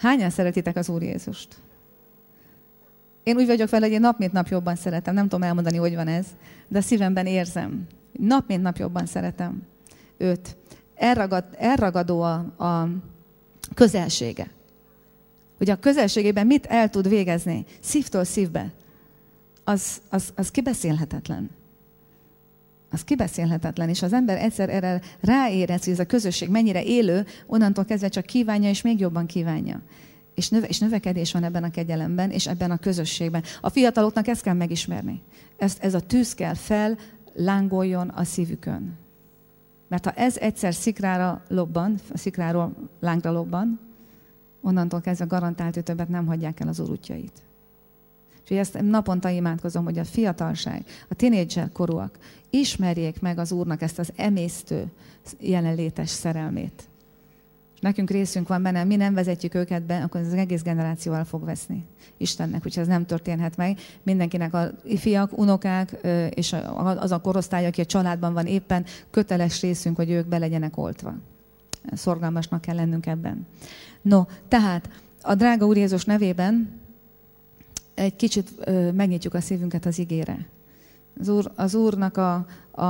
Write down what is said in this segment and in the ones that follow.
Hányan szeretitek az Úr Jézust? Én úgy vagyok vele, hogy én nap mint nap jobban szeretem. Nem tudom elmondani, hogy van ez, de a szívemben érzem. Nap mint nap jobban szeretem őt. Elragadó a közelsége. Hogy a közelségében mit el tud végezni szívtől szívbe, az kibeszélhetetlen. Az kibeszélhetetlen, és az ember egyszer erre ráérez, hogy ez a közösség mennyire élő, onnantól kezdve csak kívánja, és még jobban kívánja. És növekedés van ebben a kegyelemben, és ebben a közösségben. A fiataloknak ezt kell megismerni. Ez a tűz kell lángoljon a szívükön. Mert ha ez egyszer szikrára lobban, a szikráról lángra lobban, onnantól kezdve garantált, hogy többet nem hagyják el az Úr útjait. És ezt naponta imádkozom, hogy a fiatalság, a tínédzser korúak ismerjék meg az Úrnak ezt az emésztő jelenlétes szerelmét. És nekünk részünk van benne, mi nem vezetjük őket be, akkor az egész generáció el fog veszni Istennek, úgyhogy ez nem történhet meg. Mindenkinek a fiak, unokák és az a korosztály, aki a családban van éppen, köteles részünk, hogy ők be legyenek oltva. Szorgalmasnak kell lennünk ebben. No, tehát a drága Úr Jézus nevében egy kicsit megnyitjuk a szívünket az igére. Az Úrnak a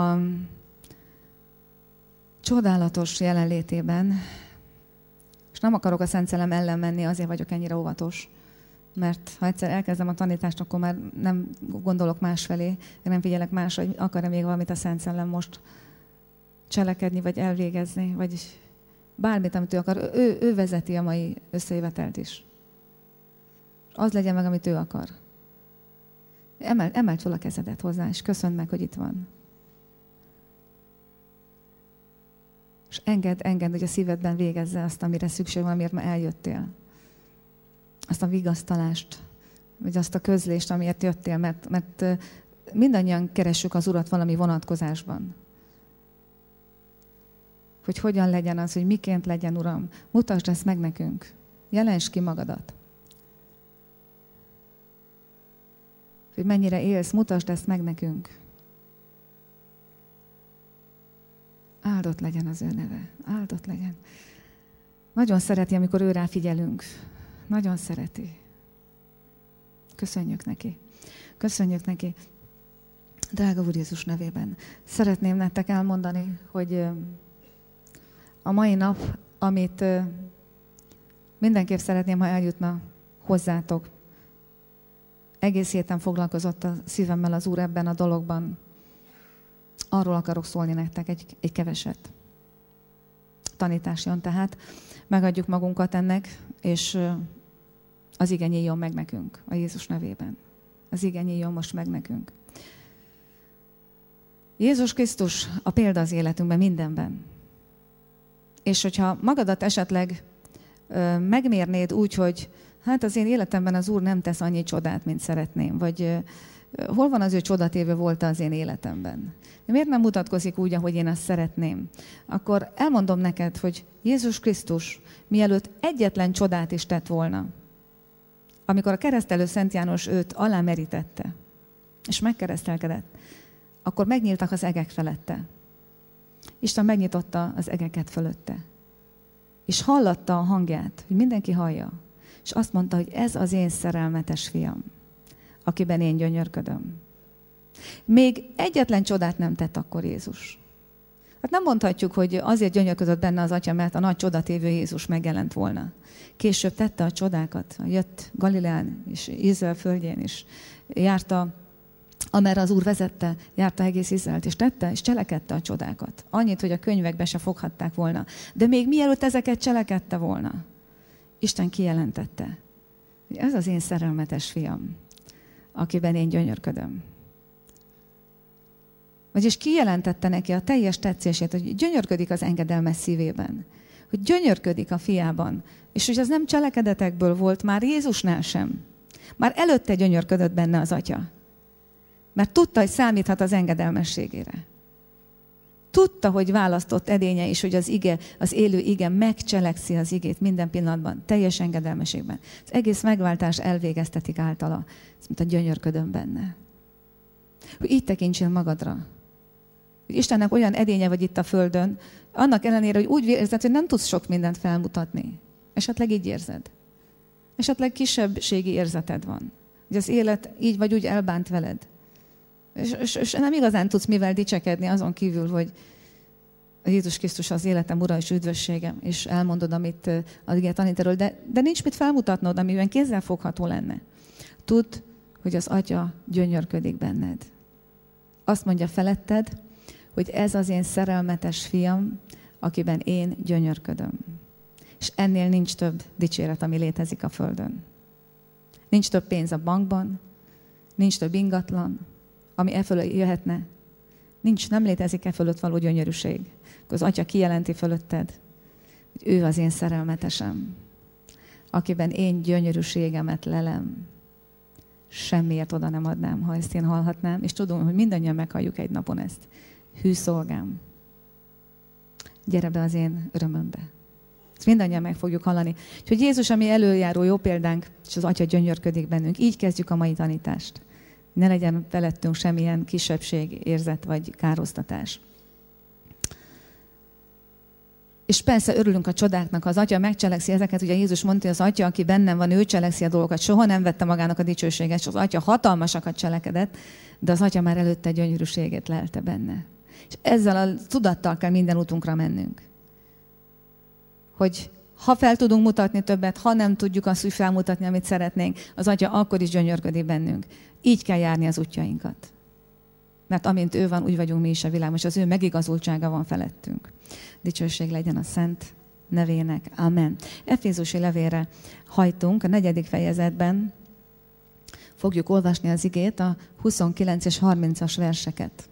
csodálatos jelenlétében, és nem akarok a Szent Szellem ellen menni, azért vagyok ennyire óvatos, mert ha egyszer elkezdem a tanítást, akkor már nem gondolok másfelé, nem figyelek másra, hogy akar-e még valamit a Szent Szellem most cselekedni, vagy elvégezni, vagy bármit, amit ő akar. Ő vezeti a mai összejövetelt is. Az legyen meg, amit ő akar. Emeld fel a kezedet hozzá, és köszönd meg, hogy itt van. És engedd, hogy a szívedben végezze azt, amire szükség van, amiért ma eljöttél. Azt a vigasztalást, vagy azt a közlést, amiért jöttél, mert mindannyian keressük az Urat valami vonatkozásban. Hogy hogyan legyen az, hogy miként legyen, Uram. Mutasd ezt meg nekünk. Jelensd ki magadat. Hogy mennyire élsz, mutasd ezt meg nekünk. Áldott legyen az ő neve. Áldott legyen. Nagyon szereti, amikor ő rá figyelünk. Nagyon szereti. Köszönjük neki. Köszönjük neki. Drága Úr Jézus nevében. Szeretném nektek elmondani, hogy a mai nap, amit mindenképp szeretném, ha eljutna hozzátok. Egész héten foglalkozott a szívemmel az Úr ebben a dologban. Arról akarok szólni nektek egy keveset. Tanítás jön tehát. Megadjuk magunkat ennek, és az ige nyíljon meg nekünk a Jézus nevében. Az ige nyíljon most meg nekünk. Jézus Krisztus a példa az életünkben mindenben. És hogyha magadat esetleg megmérnéd úgy, hogy hát az én életemben az Úr nem tesz annyi csodát, mint szeretném, vagy hol van az ő csodatévő volt az én életemben? Miért nem mutatkozik úgy, ahogy én azt szeretném? Akkor elmondom neked, hogy Jézus Krisztus mielőtt egyetlen csodát is tett volna, amikor a keresztelő Szent János őt alámerítette, és megkeresztelkedett, akkor megnyíltak az egek felette. Isten megnyitotta az egeket fölötte. És hallatta a hangját, hogy mindenki hallja. És azt mondta, hogy ez az én szerelmetes fiam, akiben én gyönyörködöm. Még egyetlen csodát nem tett akkor Jézus. Hát nem mondhatjuk, hogy azért gyönyörködött benne az Atya, mert a nagy csodatévő Jézus megjelent volna. Később tette a csodákat, jött Galileán és Izrael földjén is. Járta, amerre az Úr vezette, járta egész Izraelt, és tette, és cselekedte a csodákat. Annyit, hogy a könyvekbe se foghatták volna. De még mielőtt ezeket cselekedte volna, Isten kijelentette, hogy ez az én szerelmetes fiam, akiben én gyönyörködöm. Vagyis kijelentette neki a teljes tetszését, hogy gyönyörködik az engedelmes szívében, hogy gyönyörködik a fiában, és hogy ez nem cselekedetekből volt már Jézusnál sem. Már előtte gyönyörködött benne az Atya. Mert tudta, hogy számíthat az engedelmességére. Tudta, hogy választott edénye is, hogy az ige, az élő ige megcselekszi az igét minden pillanatban, teljes engedelmességben. Az egész megváltás elvégeztetik általa, mint a gyönyörködöm benne. Hogy így tekintsél magadra. Hogy Istennek olyan edénye vagy itt a földön, annak ellenére, hogy úgy érzed, hogy nem tudsz sok mindent felmutatni. Esetleg így érzed. Esetleg kisebbségi érzeted van. Hogy az élet így vagy úgy elbánt veled. És nem igazán tudsz mivel dicsekedni azon kívül, hogy Jézus Krisztus az életem ura és üdvösségem, és elmondod, amit az ige tanít erről, de nincs mit felmutatnod, amiben kézzelfogható lenne. Tudd, hogy az Atya gyönyörködik benned. Azt mondja feletted, hogy ez az én szerelmetes fiam, akiben én gyönyörködöm. És ennél nincs több dicséret, ami létezik a földön. Nincs több pénz a bankban, nincs több ingatlan, ami e fölött jöhetne. Nem létezik e fölött való gyönyörűség. Az Atya kijelenti fölötted, hogy ő az én szerelmetesem, akiben én gyönyörűségemet lelem. Semmiért oda nem adnám, ha ezt én hallhatnám, és tudom, hogy mindannyian meghalljuk egy napon ezt. Hű szolgám, gyere be az én örömömbe. Ezt mindannyian meg fogjuk hallani. Úgyhogy Jézus, ami előjáró jó példánk, és az Atya gyönyörködik bennünk. Így kezdjük a mai tanítást. Ne legyen felettünk semmilyen kisebbség, érzet vagy károsztatás. És persze örülünk a csodáknak, ha az Atya megcselekszi ezeket, ugye Jézus mondta, hogy az Atya, aki bennem van, ő cselekszi a dolgokat, soha nem vette magának a dicsőséget, és az Atya hatalmasakat cselekedett, de az Atya már előtte gyönyörűségét lelte benne. És ezzel a tudattal kell minden útunkra mennünk. Hogy ha fel tudunk mutatni többet, ha nem tudjuk azt úgy felmutatni, amit szeretnénk, az Atya akkor is gyönyörködik bennünk. Így kell járni az útjainkat. Mert amint ő van, úgy vagyunk mi is a világban, és az ő megigazultsága van felettünk. Dicsőség legyen a szent nevének. Amen. Efézusi levélre hajtunk, a 4. fejezetben fogjuk olvasni az igét, a 29 és 30-as verseket.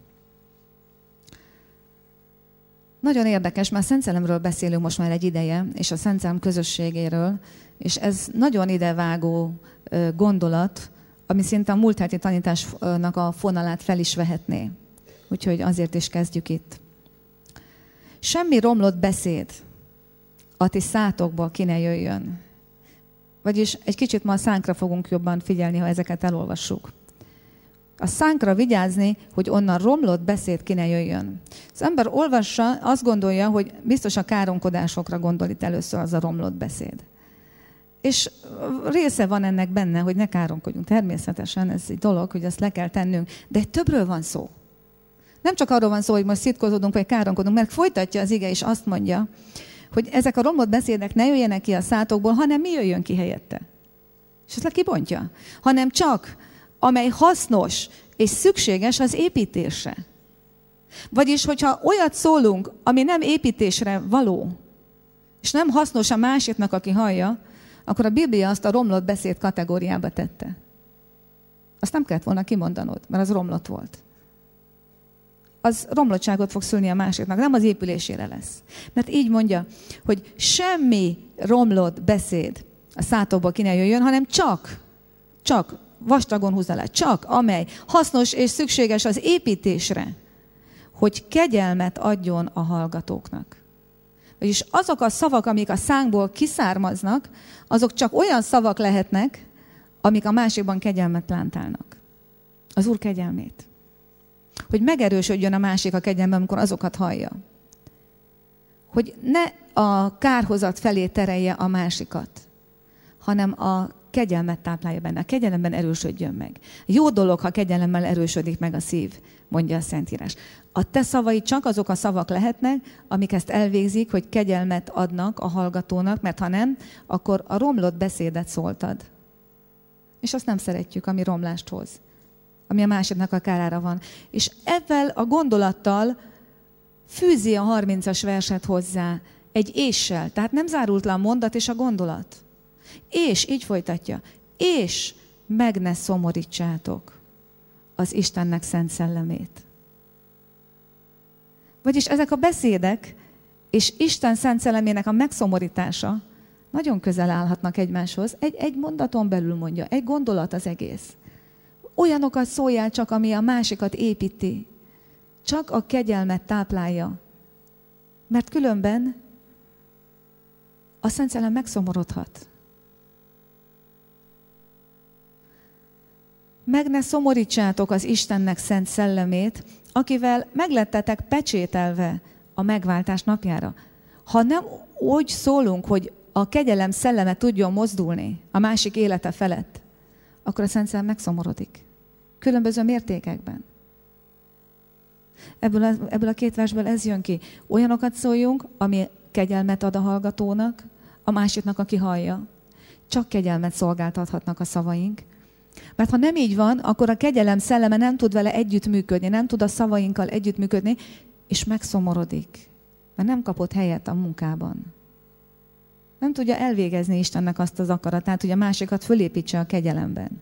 Nagyon érdekes, mert Szent Szellemről beszélünk most már egy ideje, és a Szent Szellem közösségéről, és ez nagyon idevágó gondolat, ami szinte a múlt heti tanításnak a fonalát fel is vehetné. Úgyhogy azért is kezdjük itt. Semmi romlott beszéd a ti szátokból ki ne jöjjön. Vagyis egy kicsit ma a szánkra fogunk jobban figyelni, ha ezeket elolvassuk. A szánkra vigyázni, hogy onnan romlott beszéd ki ne jöjjön. Az ember olvassa, azt gondolja, hogy biztos a káromkodásokra gondol itt először az a romlott beszéd. És része van ennek benne, hogy ne káromkodjunk. Természetesen ez egy dolog, hogy ezt le kell tennünk. De többről van szó. Nem csak arról van szó, hogy most szitkozódunk, vagy káromkodunk, mert folytatja az ige, és azt mondja, hogy ezek a romlott beszédek ne jöjjenek ki a szátokból, hanem mi jöjjön ki helyette. És ezt kibontja. Hanem csak, amely hasznos és szükséges az építésre. Vagyis, hogyha olyat szólunk, ami nem építésre való, és nem hasznos a másiknak, aki hallja, akkor a Biblia azt a romlott beszéd kategóriába tette. Azt nem kellett volna kimondanod, mert az romlott volt. Az romlottságot fog szülni a másiknak, nem az épülésére lesz. Mert így mondja, hogy semmi romlott beszéd a szátokból ki ne jöjjön, hanem csak, vastagon húzza le, csak amely hasznos és szükséges az építésre, hogy kegyelmet adjon a hallgatóknak. Vagyis azok a szavak, amik a szánkból kiszármaznak, azok csak olyan szavak lehetnek, amik a másikban kegyelmet plántálnak. Az Úr kegyelmét. Hogy megerősödjön a másik a kegyelme, amikor azokat hallja. Hogy ne a kárhozat felé terelje a másikat, hanem a kegyelmet táplálja benne. A kegyelemben erősödjön meg. Jó dolog, ha kegyelemmel erősödik meg a szív, mondja a Szentírás. A te szavai csak azok a szavak lehetnek, amik ezt elvégzik, hogy kegyelmet adnak a hallgatónak, mert ha nem, akkor a romlott beszédet szóltad. És azt nem szeretjük, ami romlást hoz, ami a másiknak a kárára van. És ezzel a gondolattal fűzi a 30-as verset hozzá egy éssel. Tehát nem zárult le a mondat és a gondolat. És, így folytatja, és meg ne szomorítsátok az Istennek szent szellemét. Vagyis ezek a beszédek és Isten szent szellemének a megszomorítása nagyon közel állhatnak egymáshoz. Egy mondaton belül mondja, egy gondolat az egész. Olyanokat szóljál csak, ami a másikat építi. Csak a kegyelmet táplálja. Mert különben a Szent Szellem megszomorodhat. Meg ne szomorítsátok az Istennek szent szellemét, akivel meglettetek pecsételve a megváltás napjára. Ha nem úgy szólunk, hogy a kegyelem szelleme tudjon mozdulni a másik élete felett, akkor a Szent Szellem megszomorodik. Különböző mértékekben. Ebből a két versből ez jön ki. Olyanokat szóljunk, ami kegyelmet ad a hallgatónak, a másiknak, aki hallja. Csak kegyelmet szolgáltathatnak a szavaink. Mert ha nem így van, akkor a kegyelem szelleme nem tud vele együttműködni, nem tud a szavainkkal együttműködni, és megszomorodik. Mert nem kapott helyet a munkában. Nem tudja elvégezni Istennek azt az akaratát, hogy a másikat fölépítse a kegyelemben.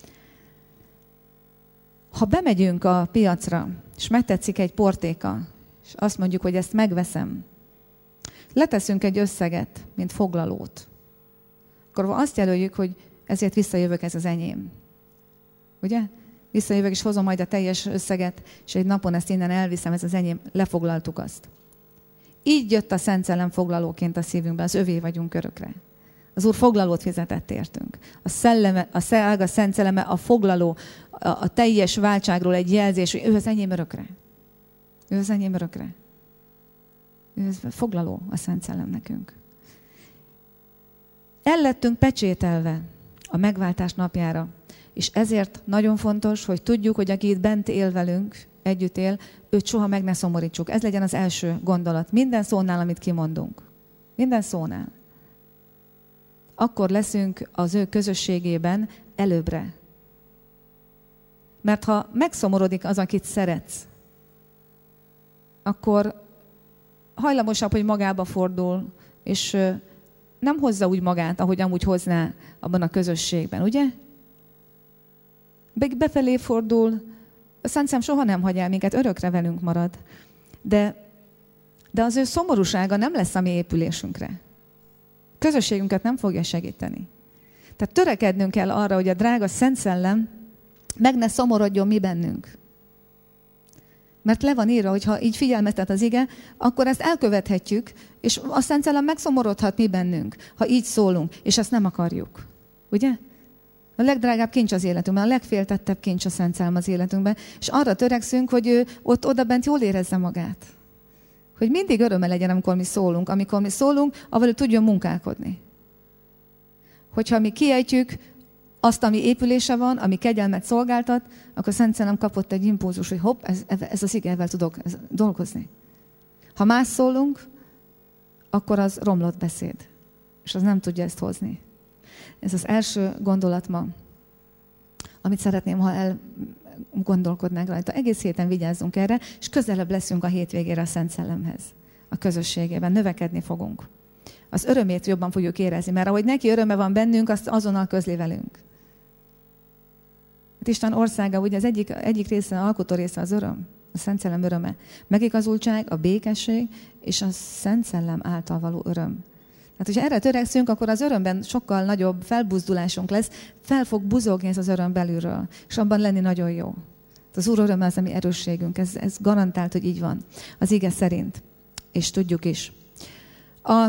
Ha bemegyünk a piacra, és megtetszik egy portéka, és azt mondjuk, hogy ezt megveszem, leteszünk egy összeget, mint foglalót, akkor azt jelöljük, hogy ezért visszajövök, ez az enyém. Ugye? Visszajövök, és hozom majd a teljes összeget, és egy napon ezt innen elviszem, ez az enyém, lefoglaltuk azt. Így jött a Szent Szellem foglalóként a szívünkbe, az övé vagyunk örökre. Az Úr foglalót fizetett értünk. A Szent Szelleme, a foglaló, a teljes váltságról egy jelzés, hogy ő az enyém örökre. Ő az enyém örökre. Ő az foglaló a Szent Szellem nekünk. El lettünk pecsételve a megváltás napjára, és ezért nagyon fontos, hogy tudjuk, hogy aki itt bent él velünk, együtt él, őt soha meg ne szomorítsuk. Ez legyen az első gondolat. Minden szónál, amit kimondunk. Minden szónál. Akkor leszünk az ő közösségében előbbre. Mert ha megszomorodik az, akit szeretsz, akkor hajlamosabb, hogy magába fordul, és nem hozza úgy magát, ahogy amúgy hozná abban a közösségben, ugye? Befelé fordul, a Szent Szellem soha nem hagy el minket, örökre velünk marad. De az ő szomorúsága nem lesz a mi épülésünkre. Közösségünket nem fogja segíteni. Tehát törekednünk kell arra, hogy a drága Szent Szellem meg ne szomorodjon mi bennünk. Mert le van írva, hogy ha így figyelmeztet az ige, akkor ezt elkövethetjük, és a Szent Szellem megszomorodhat mi bennünk, ha így szólunk, és ezt nem akarjuk. Ugye? A legdrágább kincs az életünkben, a legféltettebb kincs a Szent Szellem az életünkben, és arra törekszünk, hogy ő odabent jól érezze magát. Hogy mindig öröme legyen, amikor mi szólunk. Amikor mi szólunk, avval ő tudjon munkálkodni. Hogyha mi kiejtjük azt, ami épülése van, ami kegyelmet szolgáltat, akkor Szent Szellem kapott egy impulzus, hogy hopp, ez az ige, ezzel tudok dolgozni. Ha más szólunk, akkor az romlott beszéd. És az nem tudja ezt hozni. Ez az első gondolat ma, amit szeretném, ha elgondolkodnánk rajta. Egész héten vigyázzunk erre, és közelebb leszünk a hétvégére a Szent Szellemhez. A közösségében növekedni fogunk. Az örömét jobban fogjuk érezni, mert ahogy neki öröme van bennünk, azt azonnal közli velünk. Hát Isten országa, ugye az egyik része, alkotó része az öröm, a Szent Szellem öröme. Megigazultság, a békesség és a Szent Szellem által való öröm. Hát, hogyha erre törekszünk, akkor az örömben sokkal nagyobb felbuzdulásunk lesz, fel fog buzogni ez az öröm belülről, és abban lenni nagyon jó. Az Úr öröme az, ami erősségünk, ez garantált, hogy így van, az ige szerint, és tudjuk is. A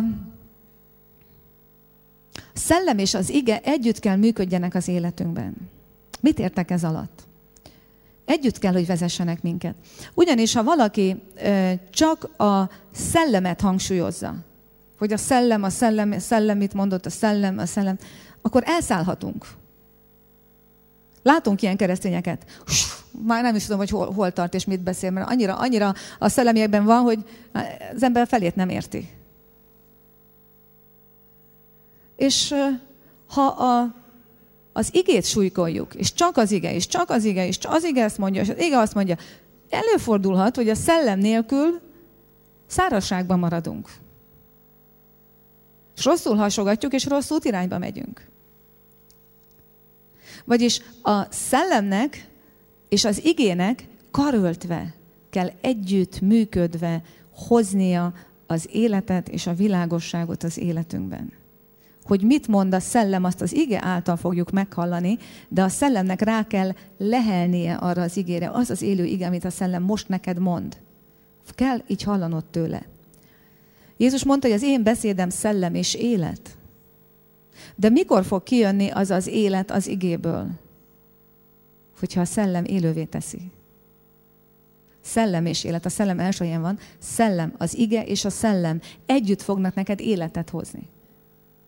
szellem és az ige együtt kell működjenek az életünkben. Mit értek ez alatt? Együtt kell, hogy vezessenek minket. Ugyanis, ha valaki csak a szellemet hangsúlyozza, hogy a szellem mit mondott, a szellem, akkor elszállhatunk. Látunk ilyen keresztényeket. Már nem is tudom, hogy hol tart és mit beszél, mert annyira a szellemiekben van, hogy az ember felét nem érti. És ha az igét súlykoljuk, és csak az ige, és csak az ige, és csak az ige ezt mondja, és az ige azt mondja, előfordulhat, hogy a szellem nélkül szárazságban maradunk. És rosszul hasogatjuk, és rossz útirányba megyünk. Vagyis a szellemnek és az igének karöltve kell együtt működve hoznia az életet és a világosságot az életünkben. Hogy mit mond a szellem, azt az ige által fogjuk meghallani, de a szellemnek rá kell lehelnie arra az igére. Az az élő ige, amit a szellem most neked mond. Kell így hallanod tőle. Jézus mondta, hogy az én beszédem szellem és élet. De mikor fog kijönni az az élet az igéből? Hogyha a szellem élővé teszi. Szellem és élet. A szellem elsőjén van. Szellem, az ige és a szellem együtt fognak neked életet hozni.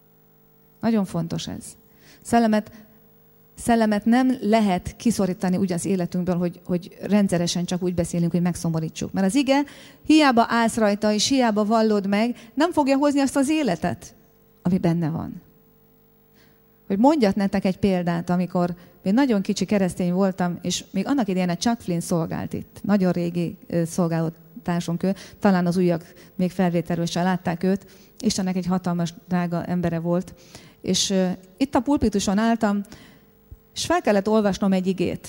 Nagyon fontos ez. Szellemet nem lehet kiszorítani úgy az életünkből, hogy rendszeresen csak úgy beszélünk, hogy megszomorítsuk. Mert az ige, hiába állsz rajta, és hiába vallod meg, nem fogja hozni azt az életet, ami benne van. Hogy mondjak nektek egy példát, amikor még nagyon kicsi keresztény voltam, és még annak idején a Chuck Flynn szolgált itt. Nagyon régi szolgálatársunk ő, talán az újak még felvételről sem látták őt. Istennek egy hatalmas, drága embere volt. És itt a pulpituson álltam, és fel kellett olvasnom egy igét.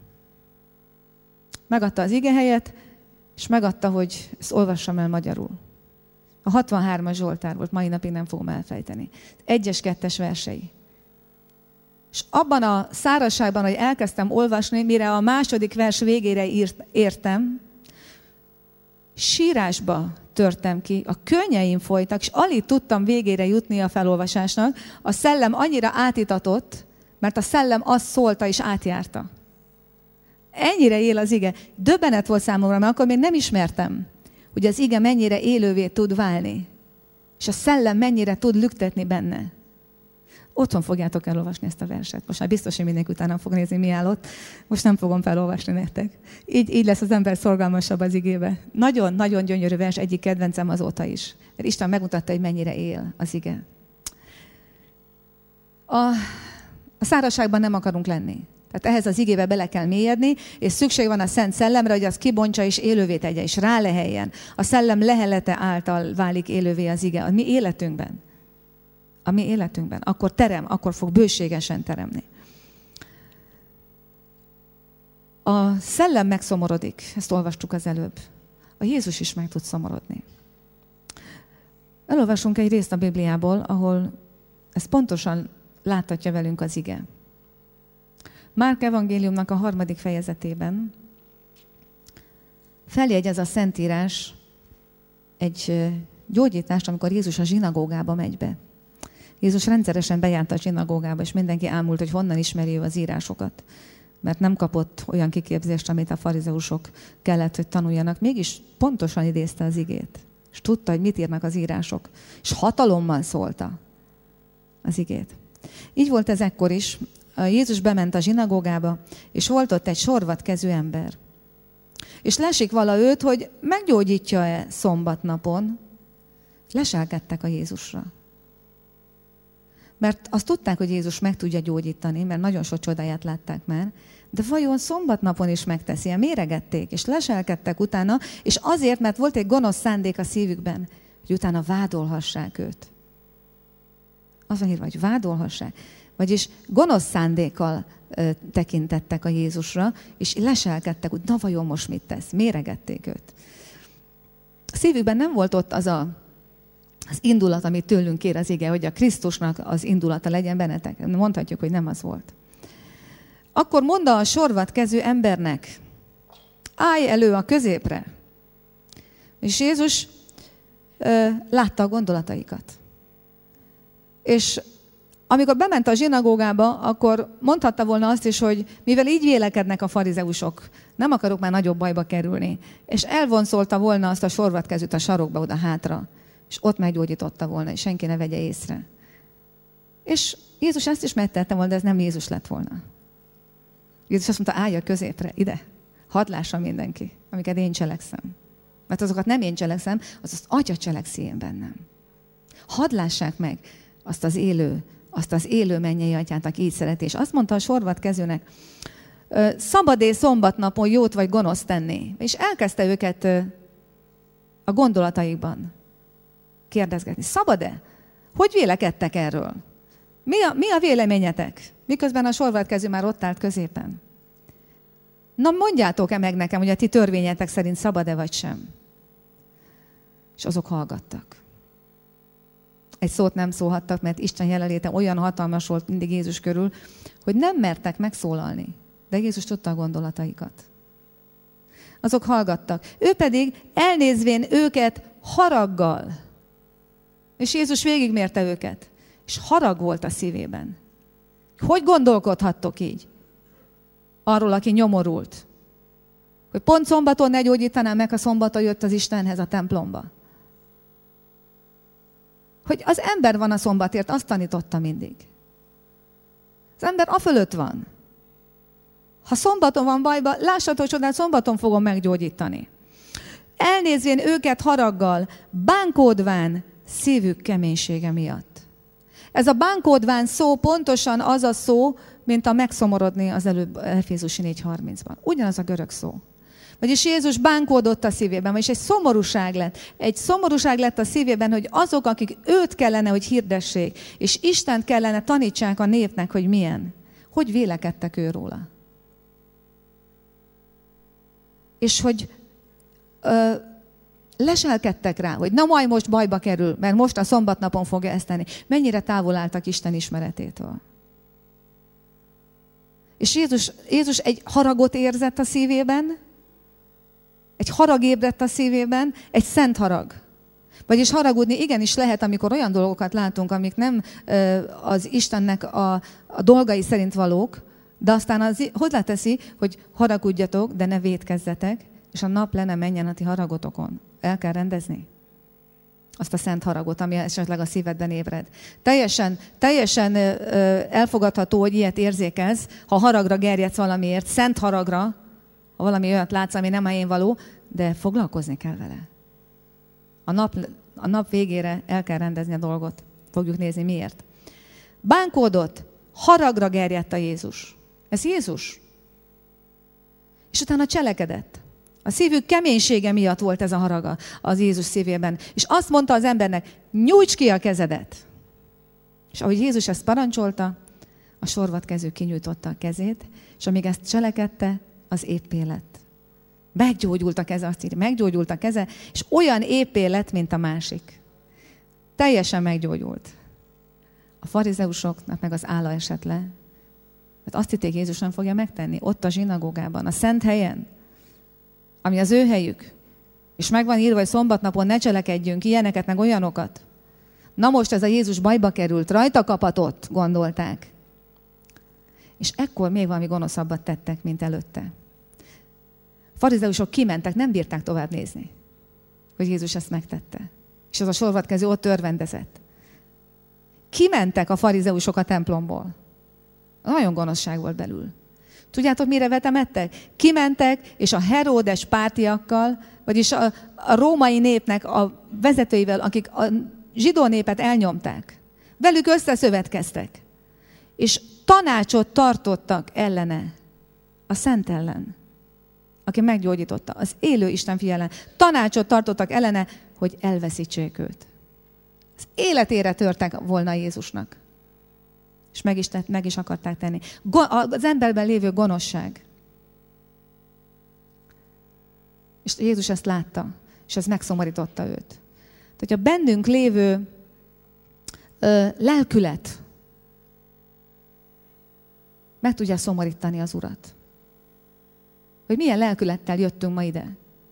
Megadta az igehelyet, és megadta, hogy ezt olvassam el magyarul. A 63-as Zsoltár volt, mai napig nem fogom elfejteni. 1-es, 2-es versei. És abban a szárazságban, hogy elkezdtem olvasni, mire a második vers végére értem, sírásba törtem ki, a könnyeim folytak, és alig tudtam végére jutni a felolvasásnak. A szellem annyira átitatott, mert a szellem azt szólta és átjárta. Ennyire él az ige. Döbbenet volt számomra, mert akkor még nem ismertem, hogy az ige mennyire élővé tud válni, és a szellem mennyire tud lüktetni benne. Otthon fogjátok elolvasni ezt a verset. Most már biztos, hogy mindenki utána fog nézni, mi áll ott. Most nem fogom felolvasni nektek. Így lesz az ember szorgalmasabb az igébe. Nagyon-nagyon gyönyörű vers, egyik kedvencem azóta is. Mert Isten megmutatta, hogy mennyire él az ige. A szárazságban nem akarunk lenni. Tehát ehhez az igébe bele kell mélyedni, és szükség van a Szent Szellemre, hogy az kibontsa és élővé tegye, és ráleheljen. A szellem lehelete által válik élővé az ige a mi életünkben. A mi életünkben. Akkor fog bőségesen teremni. A szellem megszomorodik, ezt olvastuk az előbb. A Jézus is meg tud szomorodni. Elolvasunk egy részt a Bibliából, ahol ez pontosan láttatja velünk az ige. Márk evangéliumnak a 3. fejezetében feljegyez a Szentírás egy gyógyítást, amikor Jézus a zsinagógába megy be. Jézus rendszeresen bejárta a zsinagógába, és mindenki ámult, hogy honnan ismeri ő az írásokat. Mert nem kapott olyan kiképzést, amit a farizeusok kellett, hogy tanuljanak. Mégis pontosan idézte az igét. És tudta, hogy mit írnak az írások. És hatalommal szólta az igét. Így volt ez ekkor is. Jézus bement a zsinagógába, és volt ott egy sorvadkezű ember. És lesik vala őt, hogy meggyógyítja-e szombatnapon. Leselkedtek a Jézusra. Mert azt tudták, hogy Jézus meg tudja gyógyítani, mert nagyon sok csodáját látták már, de vajon szombatnapon is megteszi-e? Méregették, és leselkedtek utána, és azért, mert volt egy gonosz szándék a szívükben, hogy utána vádolhassák őt. Az van írva, hogy vádolhassák. Vagyis gonosz szándékkal tekintettek a Jézusra, és leselkedtek, hogy na vajon most mit tesz? Méregették őt. A szívükben nem volt ott az indulat, amit tőlünk kér az ige, hogy a Krisztusnak az indulata legyen bennetek. Mondhatjuk, hogy nem az volt. Akkor mondta a sorvadkezű embernek, állj elő a középre. És Jézus látta a gondolataikat. És amikor bement a zsinagógába, akkor mondhatta volna azt is, hogy mivel így vélekednek a farizeusok, nem akarok már nagyobb bajba kerülni. És elvonszolta volna azt a sorvadkezűt a sarokba oda hátra. És ott meggyógyította volna, és senki ne vegye észre. És Jézus ezt is megtette volna, de ez nem Jézus lett volna. Jézus azt mondta, állj a középre, ide. Hadd lássa mindenki, amiket én cselekszem. Mert azokat nem én cselekszem, az Atya cselekszi én bennem. Hadd lássák meg azt az élő mennyei Atyának így szereti. És azt mondta a sorvadkezőnek, szabad-e szombatnapon jót vagy gonoszt tenni? És elkezdte őket a gondolataikban kérdezgetni. Szabad-e? Hogy vélekedtek erről? Mi a véleményetek? Miközben a sorvadkező már ott állt középen. Na mondjátok-e meg nekem, hogy a ti törvényetek szerint szabad-e vagy sem? És azok hallgattak. Egy szót nem szólhattak, mert Isten jelenléte olyan hatalmas volt mindig Jézus körül, hogy nem mertek megszólalni. De Jézus tudta a gondolataikat. Azok hallgattak. Ő pedig elnézvén őket haraggal. És Jézus végigmérte őket. És harag volt a szívében. Hogy gondolkodhattok így? Arról, aki nyomorult. Hogy pont szombaton ne gyógyítanám meg, ha szombaton jött az Istenhez a templomba. hogy az ember van a szombatért, azt tanította mindig. Az ember afölött van. Ha szombaton van bajba, lássatok csodát, szombaton fogom meggyógyítani. Elnézvén őket haraggal, bánkódván szívük keménysége miatt. Ez a bánkódván szó pontosan az a szó, mint a megszomorodni az előbb Efézusi 4:30-ban. Ugyanaz a görög szó. Vagyis Jézus bánkódott a szívében, vagyis egy szomorúság lett. Egy szomorúság lett a szívében, hogy azok, akik őt kellene, hogy hirdessék, és Istent kellene tanítsák a népnek, hogy milyen. Hogy vélekedtek ő róla. És hogy leselkedtek rá, hogy na majd most bajba kerül, mert most a szombatnapon fogja ezt tenni. Mennyire távol álltak Isten ismeretétől. És Jézus egy haragot érzett a szívében, egy harag ébredt a szívében, egy szent harag. Vagyis haragudni igenis lehet, amikor olyan dolgokat látunk, amik nem az Istennek a dolgai szerint valók, de aztán hozzáteszi, hogy haragudjatok, de ne vétkezzetek, és a nap le ne menjen a ti haragotokon. El kell azt a szent haragot, ami esetleg a szívedben ébred. Teljesen elfogadható, hogy ilyet érzékelsz, ha haragra gerjedsz valamiért, szent haragra, ha valami olyat látsz, ami nem helyén való, de foglalkozni kell vele. A nap végére el kell rendezni a dolgot. Fogjuk nézni miért. Bánkódott, haragra gerjedt a Jézus. Ez Jézus. És utána cselekedett. A szívük keménysége miatt volt ez a haraga az Jézus szívében. És azt mondta az embernek, nyújts ki a kezedet. És ahogy Jézus ezt parancsolta, a sorvadkezű kinyújtotta a kezét, és amíg ezt cselekedte, az éppé lett. Meggyógyult a keze, azt írja, meggyógyult a keze, és olyan éppé lett, mint a másik. Teljesen meggyógyult. A farizeusoknak meg az álla esett le. Mert azt hitték, Jézus nem fogja megtenni. Ott a zsinagógában, a szent helyen, ami az ő helyük. És meg van írva, hogy szombatnapon ne cselekedjünk ilyeneket, meg olyanokat. Na most ez a Jézus bajba került, rajta kapatott, gondolták. És ekkor még valami gonoszabbat tettek, mint előtte. A farizeusok kimentek, nem bírták tovább nézni, hogy Jézus ezt megtette. És az a sorvadkező ott örvendezett. Kimentek a farizeusok a templomból. Nagyon gonoszság volt belül. Tudjátok, mire vetemettek? Kimentek, és a Heródes pártiakkal, vagyis a római népnek a vezetőivel, akik a zsidó népet elnyomták, velük összeszövetkeztek. És tanácsot tartottak ellene, a Szent ellen, aki meggyógyította, az élő Isten fia ellen. Tanácsot tartottak ellene, hogy elveszítsék őt. Az életére törtek volna Jézusnak. És meg is akarták tenni. Az emberben lévő gonoszság. És Jézus ezt látta, és ez megszomorította őt. Tehát a bennünk lévő lelkület meg tudja szomorítani az Urat. Hogy milyen lelkülettel jöttünk ma ide.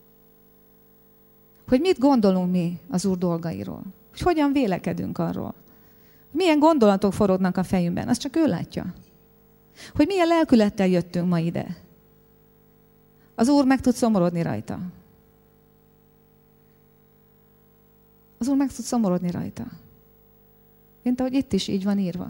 Hogy mit gondolunk mi az Úr dolgairól. Hogy hogyan vélekedünk arról. Milyen gondolatok forognak a fejünkben, azt csak ő látja. Hogy milyen lelkülettel jöttünk ma ide. Az Úr meg tud szomorodni rajta. Az Úr meg tud szomorodni rajta. Mint ahogy itt is így van írva.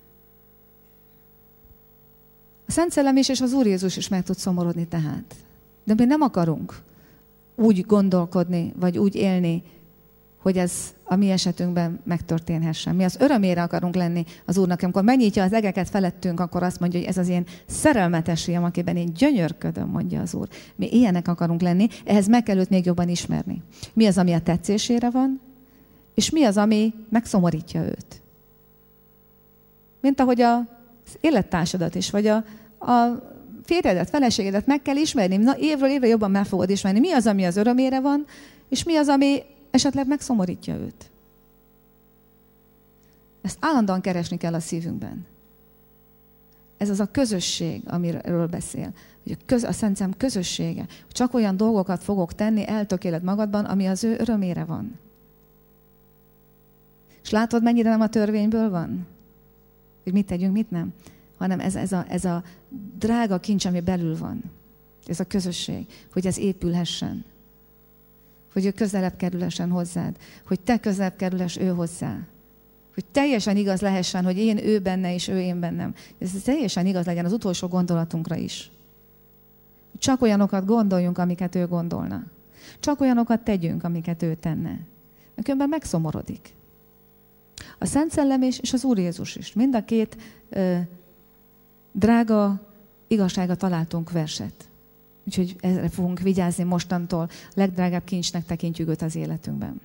A Szent Szellem is és az Úr Jézus is meg tud szomorodni tehát. De mi nem akarunk úgy gondolkodni, vagy úgy élni, hogy ez a mi esetünkben megtörténhessen. Mi az örömére akarunk lenni az Úrnak. Amikor megnyitja az egeket felettünk, akkor azt mondja, hogy ez az én szerelmetes fiam, akiben én gyönyörködöm, mondja az Úr. Mi ilyenek akarunk lenni, ehhez meg kell őt még jobban ismerni. Mi az, ami a tetszésére van, és mi az, ami megszomorítja őt. Mint ahogy az élettársadat is, vagy a férjedet, feleségedet meg kell ismerni. Na, évről évre jobban meg fogod ismerni. Mi az, ami az örömére van, és mi az, ami esetleg megszomorítja őt. Ezt állandóan keresni kell a szívünkben. Ez az a közösség, amiről beszél. Hogy a Szent Szem közössége. Csak olyan dolgokat fogok tenni, eltökéled magadban, ami az ő örömére van. És látod, mennyire nem a törvényből van? Hogy mit tegyünk, mit nem? Hanem ez a drága kincs, ami belül van. Ez a közösség. Hogy ez épülhessen. Hogy ő közelebb kerülhessen hozzád. Hogy te közelebb kerülhess ő hozzá. Hogy teljesen igaz lehessen, hogy én ő benne, és ő én bennem. Ez teljesen igaz legyen az utolsó gondolatunkra is. Csak olyanokat gondoljunk, amiket ő gondolna. Csak olyanokat tegyünk, amiket ő tenne. Különben megszomorodik. A Szent Szellem és az Úr Jézus is. Mind a két drága igazsága találtunk verset. Úgyhogy erre fogunk vigyázni mostantól. Legdrágább kincsnek tekintjük őt az életünkben.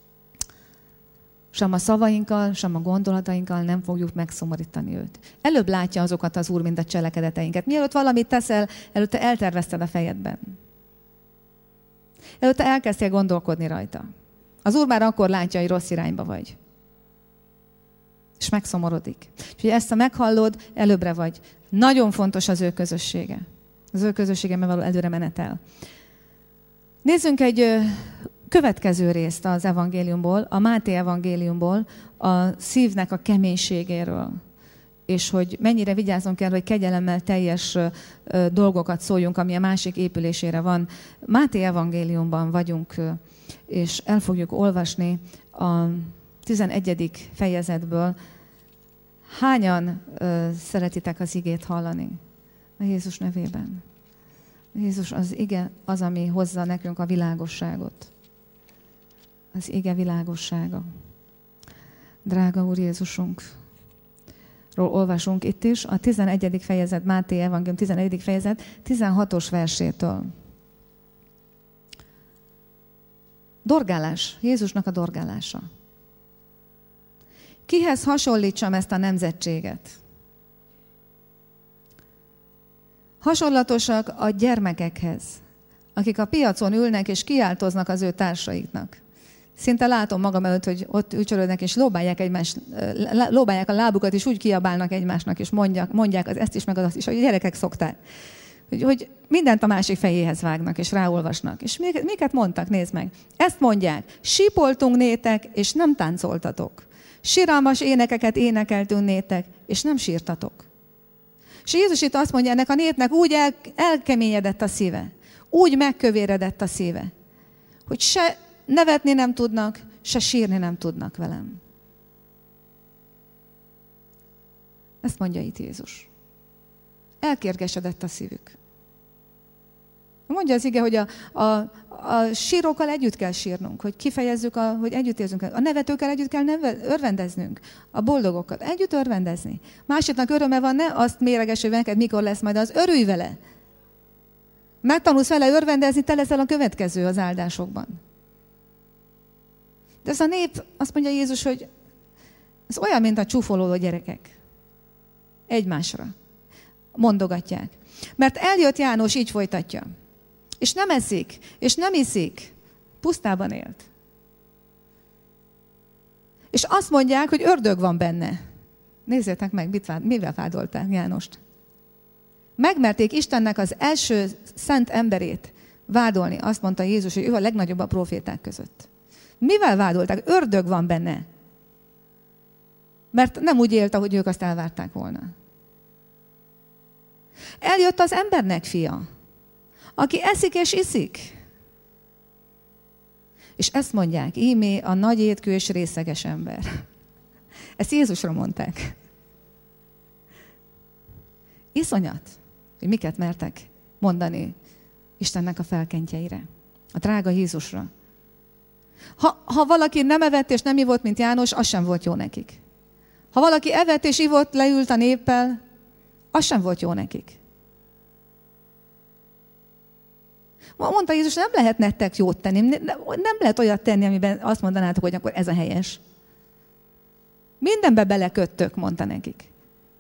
Sem a szavainkkal, sem a gondolatainkkal nem fogjuk megszomorítani őt. Előbb látja azokat az Úr, mint a cselekedeteinket. Mielőtt valamit teszel, előtte eltervezted a fejedben. Előtte elkezdtél gondolkodni rajta. Az Úr már akkor látja, hogy rossz irányba vagy. És megszomorodik. Úgyhogy ezt, ha meghallod, előbbre vagy. Nagyon fontos az ő közössége. Az ő közösségemmel való előre menetel. Nézzünk egy következő részt az evangéliumból, a Máté evangéliumból, a szívnek a keménységéről. És hogy mennyire vigyázzunk kell, hogy kegyelemmel teljes dolgokat szóljunk, ami a másik épülésére van. Máté evangéliumban vagyunk, és el fogjuk olvasni a 11. fejezetből. Hányan szeretitek az igét hallani? A Jézus nevében. Jézus az ige az, ami hozza nekünk a világosságot. Az ige világossága. Drága Úr Jézusunkról olvasunk itt is, a 11. fejezet, Máté evangélium 11. fejezet, 16-os versétől. Dorgálás, Jézusnak a dorgálása. Kihez hasonlítsam ezt a nemzetséget? Hasonlatosak a gyermekekhez, akik a piacon ülnek és kiáltoznak az ő társaiknak. Szinte látom magam előtt, hogy ott ücsörödnek és lóbálják a lábukat, és úgy kiabálnak egymásnak, és mondják ezt is, meg azt is, hogy a gyerekek szokták. Hogy mindent a másik fejéhez vágnak, és ráolvasnak. És miket mondtak? Nézd meg. Ezt mondják, sípoltunk nétek, és nem táncoltatok. Siralmas énekeket énekeltünk nétek, és nem sírtatok. És Jézus itt azt mondja, ennek a népnek úgy elkeményedett a szíve, úgy megkövéredett a szíve, hogy se nevetni nem tudnak, se sírni nem tudnak velem. Ezt mondja itt Jézus. Elkérgesedett a szívük. Mondja az ige, hogy a sírókkal együtt kell sírnunk, hogy kifejezzük, hogy együtt érzünk. A nevetőkkel együtt kell örvendeznünk, a boldogokkal együtt örvendezni. Másiknak öröme van, ne azt méreges, hogy neked mikor lesz majd az, örülj vele. Megtanulsz vele örvendezni, te leszel a következő az áldásokban. De ez a nép, azt mondja Jézus, hogy ez olyan, mint a csúfolódó gyerekek. Egymásra mondogatják. Mert eljött János, így folytatja. És nem eszik, és nem iszik. Pusztában élt. És azt mondják, hogy ördög van benne. Nézzétek meg, mivel vádolták Jánost. Megmerték Istennek az első szent emberét vádolni. Azt mondta Jézus, hogy ő a legnagyobb a proféták között. Mivel vádolták? Ördög van benne. Mert nem úgy élt, ahogy ők azt elvárták volna. Eljött az embernek fia, aki eszik és iszik. És ezt mondják, ímé a nagy étkű és részeges ember. Ezt Jézusra mondták. Iszonyat, hogy miket mertek mondani Istennek a felkentjeire. A drága Jézusra. Ha valaki nem evett és nem ivott, mint János, az sem volt jó nekik. Ha valaki evett és ivott, leült a néppel, az sem volt jó nekik. Mondta Jézus, nem lehet nektek jót tenni, nem lehet olyat tenni, amiben azt mondanátok, hogy akkor ez a helyes. Mindenbe beleköttök, mondta nekik.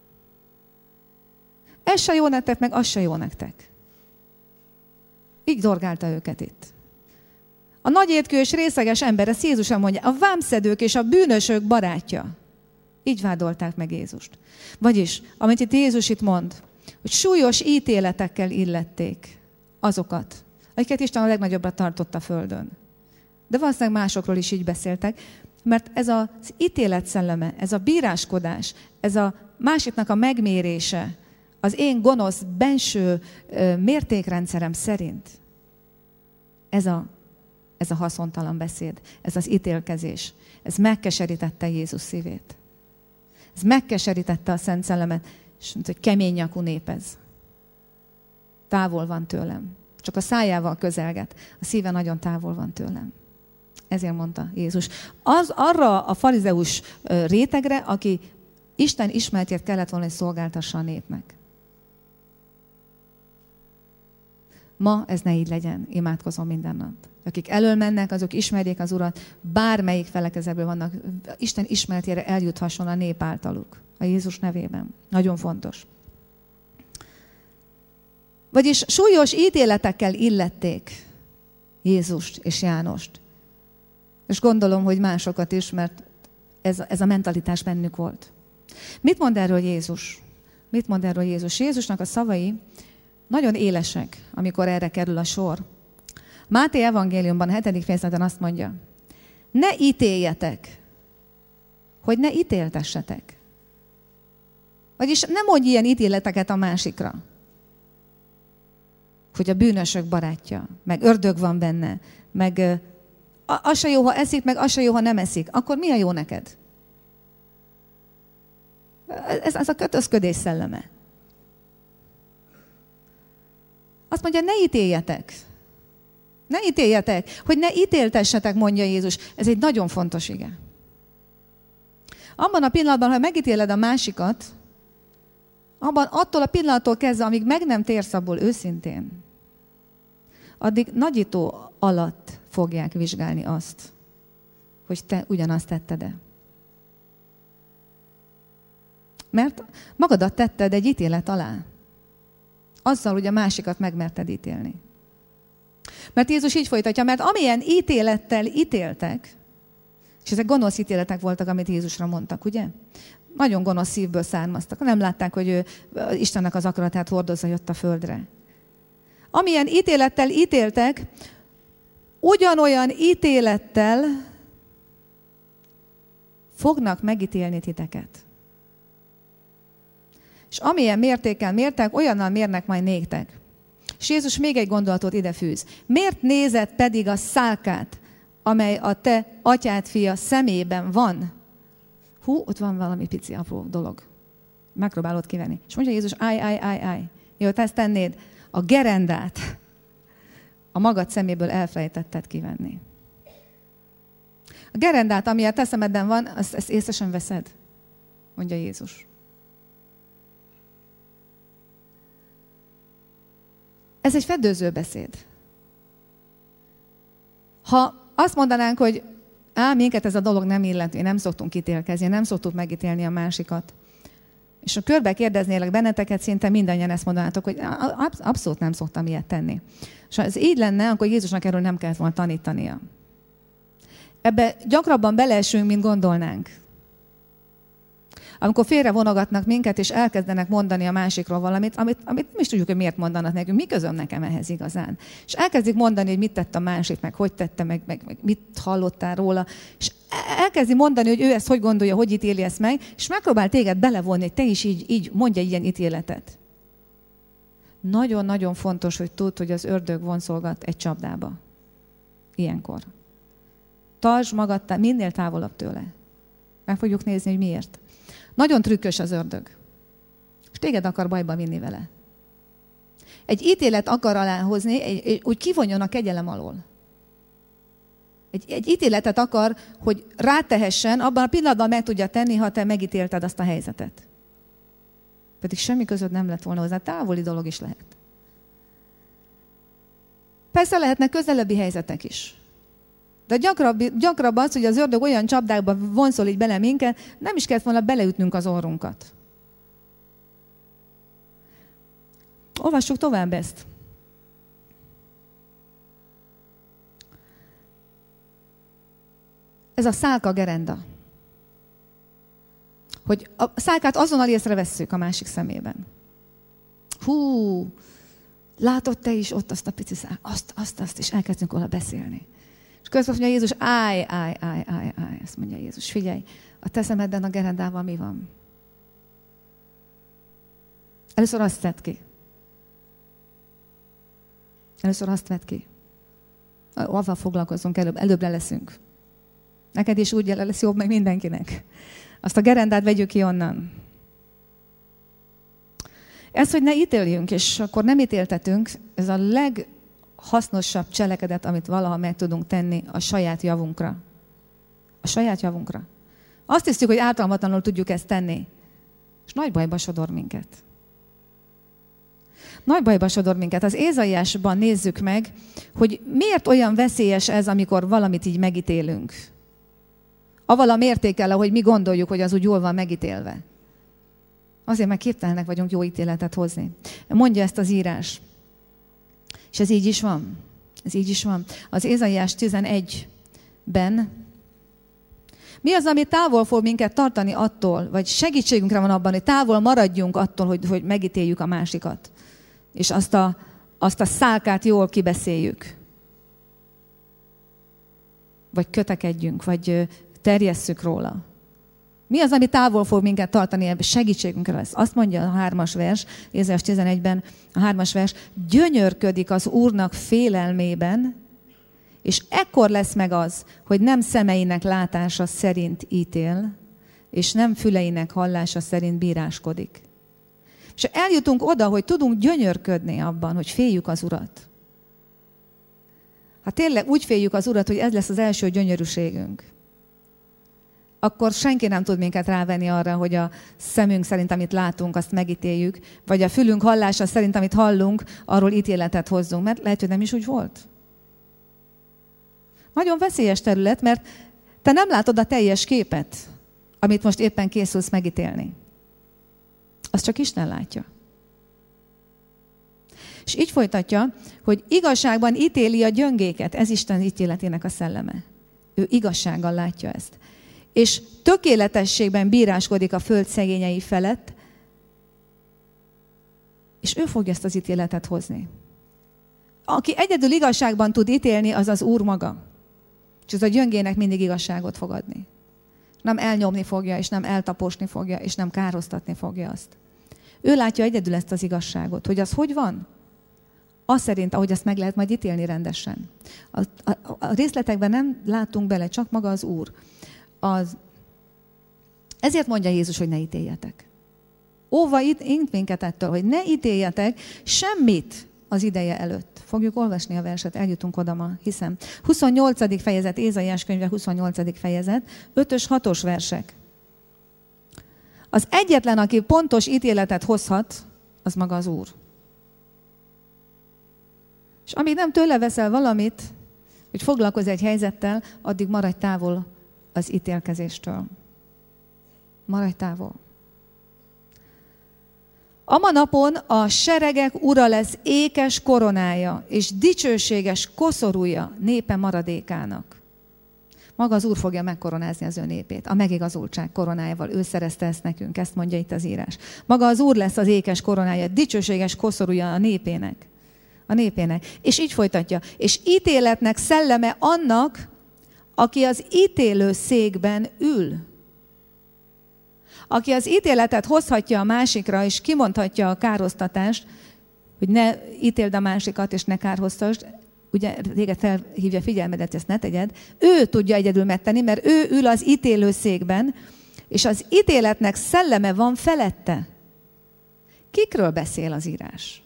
Ez se jó nektek, meg az se jó nektek. Így dorgálta őket itt. A nagy étkű és részeges ember, ezt Jézusan mondja, a vámszedők és a bűnösök barátja. Így vádolták meg Jézust. Vagyis, amit itt Jézus itt mond, hogy súlyos ítéletekkel illették azokat, akiket Isten a legnagyobbra tartott a földön. De valószínűleg másokról is így beszéltek, mert ez az ítélet szelleme, ez a bíráskodás, ez a másiknak a megmérése, az én gonosz, benső mértékrendszerem szerint, ez a ez a haszontalan beszéd, ez az ítélkezés. Ez megkeserítette Jézus szívét. Ez megkeserítette a Szent Szellemet, és mondta, hogy kemény nyakú nép ez. Távol van tőlem. Csak a szájával közelget. A szíve nagyon távol van tőlem. Ezért mondta Jézus. Arra a farizeus rétegre, aki Isten ismeretét kellett volna, hogy szolgáltassa a népnek. Ma ez ne így legyen, imádkozom minden nap. Akik elől mennek, azok ismerjék az Urat, bármelyik felekezetből vannak, Isten ismeretére eljuthasson a nép általuk, a Jézus nevében. Nagyon fontos. Vagyis súlyos ítéletekkel illették Jézust és Jánost. És gondolom, hogy másokat is, mert ez a mentalitás bennük volt. Mit mond erről Jézus? Mit mond erről Jézus? Jézusnak a szavai nagyon élesek, amikor erre kerül a sor. Máté evangéliumban 7. fejezeten azt mondja, ne ítéljetek, hogy ne ítéltessetek. Vagyis nem mondj ilyen ítéleteket a másikra, hogy a bűnösök barátja, meg ördög van benne, meg az se jó, ha eszik, meg az se jó, ha nem eszik. Akkor mi a jó neked? Ez a kötözködés szelleme. Azt mondja, ne ítéljetek. Ne ítéljetek, hogy ne ítéltessetek, mondja Jézus. Ez egy nagyon fontos ige. Abban a pillanatban, ha megítéled a másikat, attól a pillanattól kezdve, amíg meg nem térsz abból őszintén, addig nagyító alatt fogják vizsgálni azt, hogy te ugyanazt tetted-e. Mert magadat tetted egy ítélet alá. Azzal, hogy a másikat megmerted ítélni. Mert Jézus így folytatja, mert amilyen ítélettel ítéltek, és ezek gonosz ítéletek voltak, amit Jézusra mondtak, ugye? Nagyon gonosz szívből származtak. Nem látták, hogy ő Istennek az akaratát hordozza, jött a földre. Amilyen ítélettel ítéltek, ugyanolyan ítélettel fognak megítélni titeket. És amilyen mértékkel mértek, olyannal mérnek majd néktek. És Jézus még egy gondolatot ide fűz. Miért nézed pedig a szálkát, amely a te atyád fia szemében van? Ott van valami pici apró dolog. Megpróbálod kivenni. És mondja Jézus, állj. Jó, te ezt tennéd. A gerendát a magad szeméből elfelejtetted kivenni. A gerendát, ami a te szemedben van, ezt észre sem veszed, mondja Jézus. Ez egy fedőző beszéd. Ha azt mondanánk, hogy minket ez a dolog nem illet, nem szoktunk ítélkezni, nem szoktuk megítélni a másikat, és ha körbe kérdeznélek benneteket, szinte mindannyian ezt mondanátok, hogy abszolút nem szoktam ilyet tenni. És ha ez így lenne, akkor Jézusnak erről nem kellett volna tanítania. Ebbe gyakrabban beleesünk, mint gondolnánk. Amikor félre vonogatnak minket, és elkezdenek mondani a másikról valamit, amit nem is tudjuk, hogy miért mondanak nekünk, mi közöm nekem ehhez igazán. És elkezdik mondani, hogy mit tett a másik, meg hogy tette, meg mit hallottál róla. És elkezdi mondani, hogy ő ezt hogy gondolja, hogy ítéli ezt meg, és megpróbál téged belevonni, hogy te is így mondja ilyen ítéletet. Nagyon-nagyon fontos, hogy tudd, hogy az ördög vonszolgat egy csapdába. Ilyenkor. Tartsd magad minél távolabb tőle. Meg fogjuk nézni, hogy miért. Nagyon trükkös az ördög. És téged akar bajba vinni vele. Egy ítélet akar aláhozni, úgy kivonjon a kegyelem alól. Egy ítéletet akar, hogy rátehessen, abban a pillanatban meg tudja tenni, ha te megítélted azt a helyzetet. Pedig semmi között nem lett volna hozzá, távoli dolog is lehet. Persze lehetnek közelebbi helyzetek is. De gyakrabb az, hogy az ördög olyan csapdákba vonszol így bele minket, nem is kellett volna beleütnünk az orrunkat. Olvassuk tovább ezt. Ez a szálka gerenda. Hogy a szálkát azonnal észrevesszük a másik szemében. Látod te is ott azt a pici szálkát, azt, és elkezdünk róla beszélni. És közben mondja Jézus, állj. Ezt mondja Jézus, figyelj, a te szemedben a gerendával mi van? Először azt vedd ki. avval foglalkozunk előbbre leszünk. Neked is úgy lesz jobb, meg mindenkinek. Azt a gerendát vegyük ki onnan. Ez, hogy ne ítéljünk, és akkor nem ítéltetünk, ez a leghasznosabb cselekedet, amit valaha meg tudunk tenni a saját javunkra. A saját javunkra. Azt hiszük, hogy ártalmatlanul tudjuk ezt tenni. És nagy bajba sodor minket. Nagy bajba sodor minket. Az Ézaiásban nézzük meg, hogy miért olyan veszélyes ez, amikor valamit így megítélünk. Avval a mértékkel, ahogy mi gondoljuk, hogy az úgy jól van megítélve. Azért, mert képtelenek vagyunk jó ítéletet hozni. Mondja ezt az írás. És ez így is van. Ez így is van. Az Ézaiás 11-ben mi az, ami távol fog minket tartani attól, vagy segítségünkre van abban, hogy távol maradjunk attól, hogy megítéljük a másikat. És azt a szálkát jól kibeszéljük. Vagy kötekedjünk, vagy terjesszük róla. Mi az, ami távol fog minket tartani, ebben segítségünkre lesz? Azt mondja a 3. vers, Ézaiás 11-ben a 3. vers, gyönyörködik az Úrnak félelmében, és ekkor lesz meg az, hogy nem szemeinek látása szerint ítél, és nem füleinek hallása szerint bíráskodik. És eljutunk oda, hogy tudunk gyönyörködni abban, hogy féljük az Urat. Ha tényleg úgy féljük az Urat, hogy ez lesz az első gyönyörűségünk, akkor senki nem tud minket rávenni arra, hogy a szemünk szerint, amit látunk, azt megítéljük, vagy a fülünk hallása szerint, amit hallunk, arról ítéletet hozzunk, mert lehet, hogy nem is úgy volt. Nagyon veszélyes terület, mert te nem látod a teljes képet, amit most éppen készülsz megítélni. Azt csak Isten látja. És így folytatja, hogy igazságban ítéli a gyöngéket. Ez Isten ítéletének a szelleme. Ő igazsággal látja ezt. És tökéletességben bíráskodik a föld szegényei felett, és ő fogja ezt az ítéletet hozni. Aki egyedül igazságban tud ítélni, az az Úr maga. És ez a gyöngének mindig igazságot fog adni. Nem elnyomni fogja, és nem eltaposni fogja, és nem károsztatni fogja azt. Ő látja egyedül ezt az igazságot, hogy az hogy van? Az szerint, ahogy ezt meg lehet majd ítélni rendesen. A részletekben nem látunk bele, csak maga az Úr. Ezért mondja Jézus, hogy ne ítéljetek. Óva int minket ettől, hogy ne ítéljetek semmit az ideje előtt. Fogjuk olvasni a verset, eljutunk oda ma, hiszem. 28. fejezet, Ézaiás könyve 28. fejezet, 5-ös, 6-os versek. Az egyetlen, aki pontos ítéletet hozhat, az maga az Úr. És amíg nem tőle veszel valamit, hogy foglalkozz egy helyzettel, addig maradj távol az ítélkezéstől. Maradj távol. Ama napon a seregek ura lesz ékes koronája, és dicsőséges koszorúja népe maradékának. Maga az Úr fogja megkoronázni az ő népét. A megigazultság koronájával. Ő szerezte ezt nekünk, ezt mondja itt az írás. Maga az Úr lesz az ékes koronája, dicsőséges koszorúja a népének. A népének. És így folytatja. És ítéletnek szelleme annak, aki az ítélő székben ül. Aki az ítéletet hozhatja a másikra, és kimondhatja a károsztatást, hogy ne ítéld a másikat, és ne kárhoztasd, ugye téged felhívja figyelmedet, ezt ne tegyed, ő tudja egyedül megtenni, mert ő ül az ítélő székben, és az ítéletnek szelleme van felette. Kikről beszél az írás?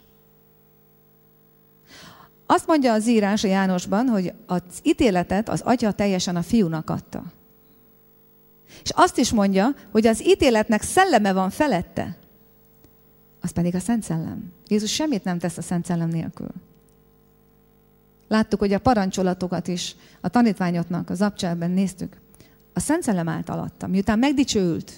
Azt mondja az írás a Jánosban, hogy az ítéletet az Atya teljesen a Fiúnak adta. És azt is mondja, hogy az ítéletnek szelleme van felette. Az pedig a Szent Szellem. Jézus semmit nem tesz a Szent Szellem nélkül. Láttuk, hogy a parancsolatokat is a tanítványoknak az abcsában néztük. A Szent Szellem állt alatta, miután megdicsőült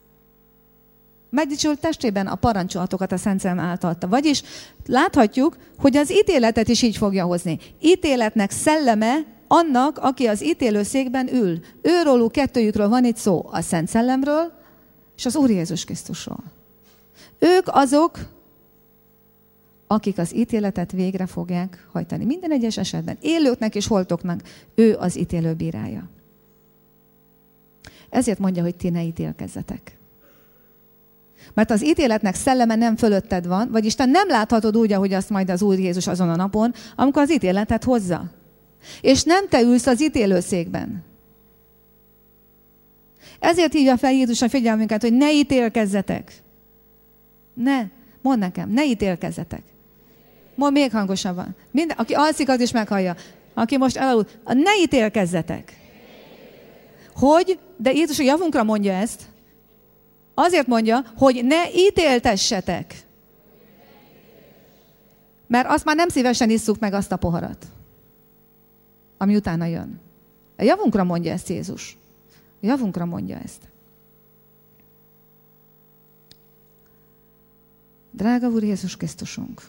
testében a parancsolatokat a Szent Szellem állt alatta. Vagyis láthatjuk, hogy az ítéletet is így fogja hozni. Ítéletnek szelleme annak, aki az ítélőszékben ül. Őróluk, kettőjükről van itt szó, a Szent Szellemről és az Úr Jézus Krisztusról. Ők azok, akik az ítéletet végre fogják hajtani. Minden egyes esetben, élőknek és holtoknak, ő az ítélő bírája. Ezért mondja, hogy ti ne ítélkezzetek. Mert az ítéletnek szelleme nem fölötted van, vagyis te nem láthatod úgy, ahogy azt majd az Úr Jézus azon a napon, amikor az ítéletet hozza. És nem te ülsz az ítélőszékben. Ezért hívja fel Jézus a figyelmünket, hogy ne ítélkezzetek. Mondd nekem, ne ítélkezzetek. Mondd még hangosabban. Aki alszik, az is meghallja. Aki most elaludt, ne ítélkezzetek. Hogy? De Jézus a javunkra mondja ezt. Azért mondja, hogy ne ítéltessetek. Mert azt már nem szívesen isszuk meg azt a poharat, ami utána jön. A javunkra mondja ezt Jézus. A javunkra mondja ezt. Drága Úr Jézus Krisztusunk!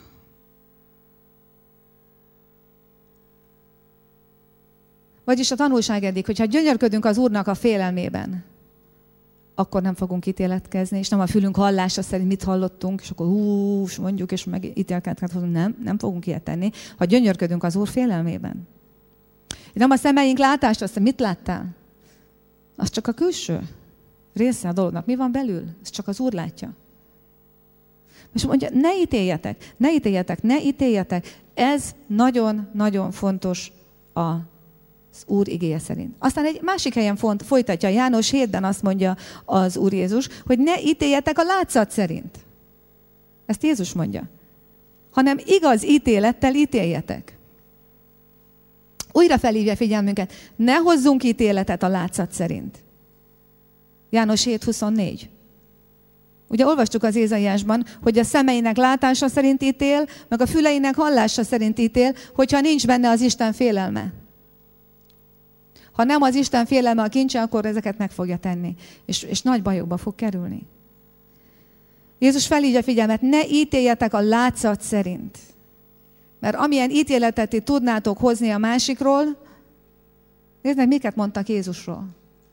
Vagyis a tanulság eddig, hogyha gyönyörködünk az Úrnak a félelmében, akkor nem fogunk ítéletkezni, és nem a fülünk hallása szerint mit hallottunk, és akkor mondjuk, és meg ítélkedhetünk. Nem fogunk ilyet tenni, ha gyönyörködünk az Úr félelmében. Nem a szemeink látása, azt mit láttál? Az csak a külső része a dolognak. Mi van belül? Ez csak az Úr látja. És mondja, ne ítéljetek. Ez nagyon-nagyon fontos az Úr igéje szerint. Aztán egy másik helyen folytatja, János 7-ben azt mondja az Úr Jézus, hogy ne ítéljetek a látszat szerint. Ezt Jézus mondja. Hanem igaz ítélettel ítéljetek. Újra felhívja figyelmünket, ne hozzunk ítéletet a látszat szerint. János 7:24. Ugye olvastuk az Ézaiásban, hogy a szemeinek látása szerint ítél, meg a füleinek hallása szerint ítél, hogyha nincs benne az Isten félelme. Ha nem az Isten félelme a kincse, akkor ezeket meg fogja tenni, és nagy bajokba fog kerülni. Jézus felhívja figyelmet, ne ítéljetek a látszat szerint. Mert amilyen ítéletet ti tudnátok hozni a másikról, nézd meg, miket mondtak Jézusról.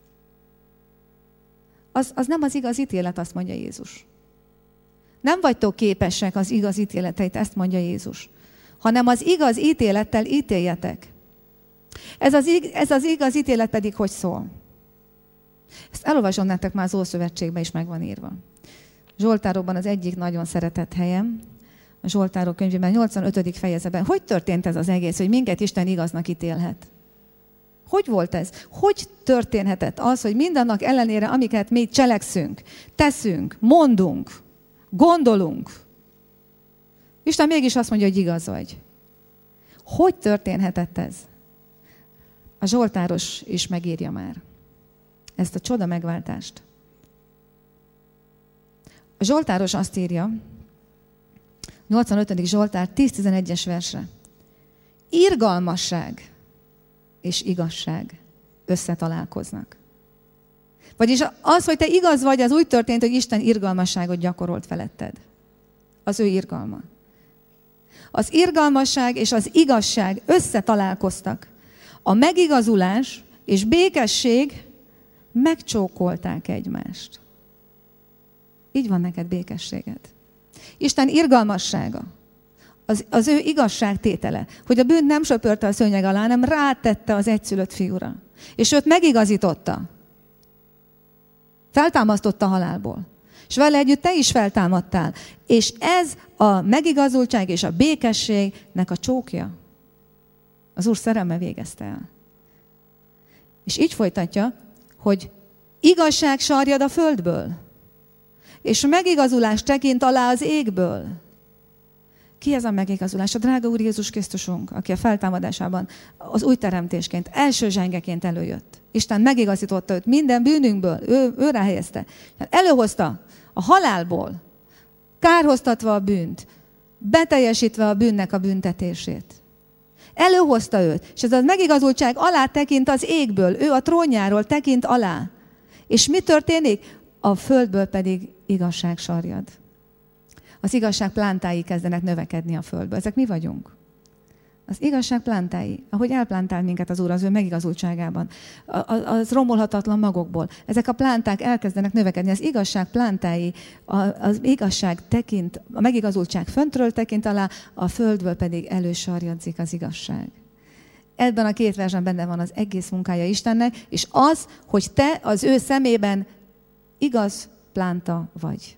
Az nem az igaz ítélet, azt mondja Jézus. Nem vagytok képesek az igaz ítéleteit, ezt mondja Jézus. Hanem az igaz ítélettel ítéljetek. Ez az igaz ítélet pedig hogy szól? Ezt elolvasom nektek, már az Ószövetségben is meg van írva. Zsoltárokban az egyik nagyon szeretett helyem, a Zsoltárok könyvében, 85. fejezetben. Hogy történt ez az egész, hogy minket Isten igaznak ítélhet? Hogy volt ez? Hogy történhetett az, hogy mindannak ellenére, amiket mi cselekszünk, teszünk, mondunk, gondolunk, Isten mégis azt mondja, hogy igaz vagy. Hogy történhetett ez? A Zsoltáros is megírja már ezt a csoda megváltást. A Zsoltáros azt írja, 85. Zsoltár 10-11-es versre. Irgalmasság és igazság összetalálkoznak. Vagyis az, hogy te igaz vagy, az úgy történt, hogy Isten irgalmasságot gyakorolt feletted. Az ő irgalma. Az irgalmasság és az igazság összetalálkoztak. A megigazulás és békesség megcsókolták egymást. Így van neked békességed. Isten irgalmassága, az ő igazságtétele, hogy a bűnt nem söpörte a szőnyeg alá, hanem rátette az egyszülött fiúra. És őt megigazította. Feltámasztotta a halálból. És vele együtt te is feltámadtál. És ez a megigazultság és a békességnek a csókja. Az Úr szerelme végezte el. És így folytatja, hogy igazság sarjad a földből, és megigazulás tekint alá az égből. Ki ez a megigazulás? A drága Úr Jézus Krisztusunk, aki a feltámadásában az új teremtésként, első zsengeként előjött. Isten megigazította őt minden bűnünkből, ő ráhelyezte. Előhozta a halálból, kárhoztatva a bűnt, beteljesítve a bűnnek a büntetését. Előhozta őt, és ez a megigazultság alá tekint az égből, ő a trónjáról tekint alá. És mi történik? A földből pedig igazság sarjad. Az igazság plántái kezdenek növekedni a földből. Ezek mi vagyunk? Az igazság plántái, ahogy elplántál minket az Úr az ő megigazultságában, az romolhatatlan magokból. Ezek a plánták elkezdenek növekedni. Az igazság plántái, az igazság tekint, a megigazultság föntről tekint alá, a földből pedig elősarjadzik az igazság. Ebben a két versben benne van az egész munkája Istennek, és az, hogy te az ő szemében igaz plánta vagy.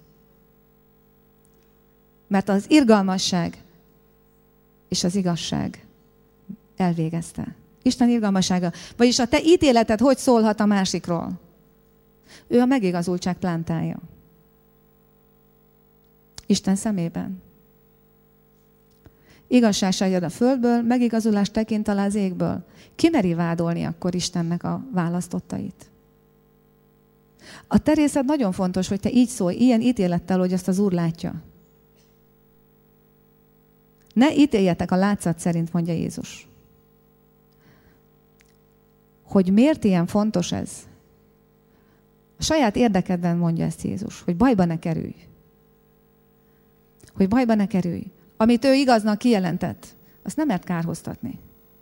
Mert az irgalmasság és az igazság elvégezte. Isten irgalmasága. Vagyis a te ítéleted hogy szólhat a másikról? Ő a megigazultság plántája. Isten szemében. Igazság jön a földből, megigazulást tekint alá az égből. Ki meri vádolni akkor Istennek a választottait? A te részed nagyon fontos, hogy te így szólj, ilyen ítélettel, hogy azt az Úr látja. Ne ítéljetek a látszat szerint, mondja Jézus. Hogy miért ilyen fontos ez? A saját érdekedben mondja ezt Jézus, hogy bajba ne kerülj. Hogy bajba ne kerülj. Amit ő igaznak kijelentett, azt nem mert kárhoztatni.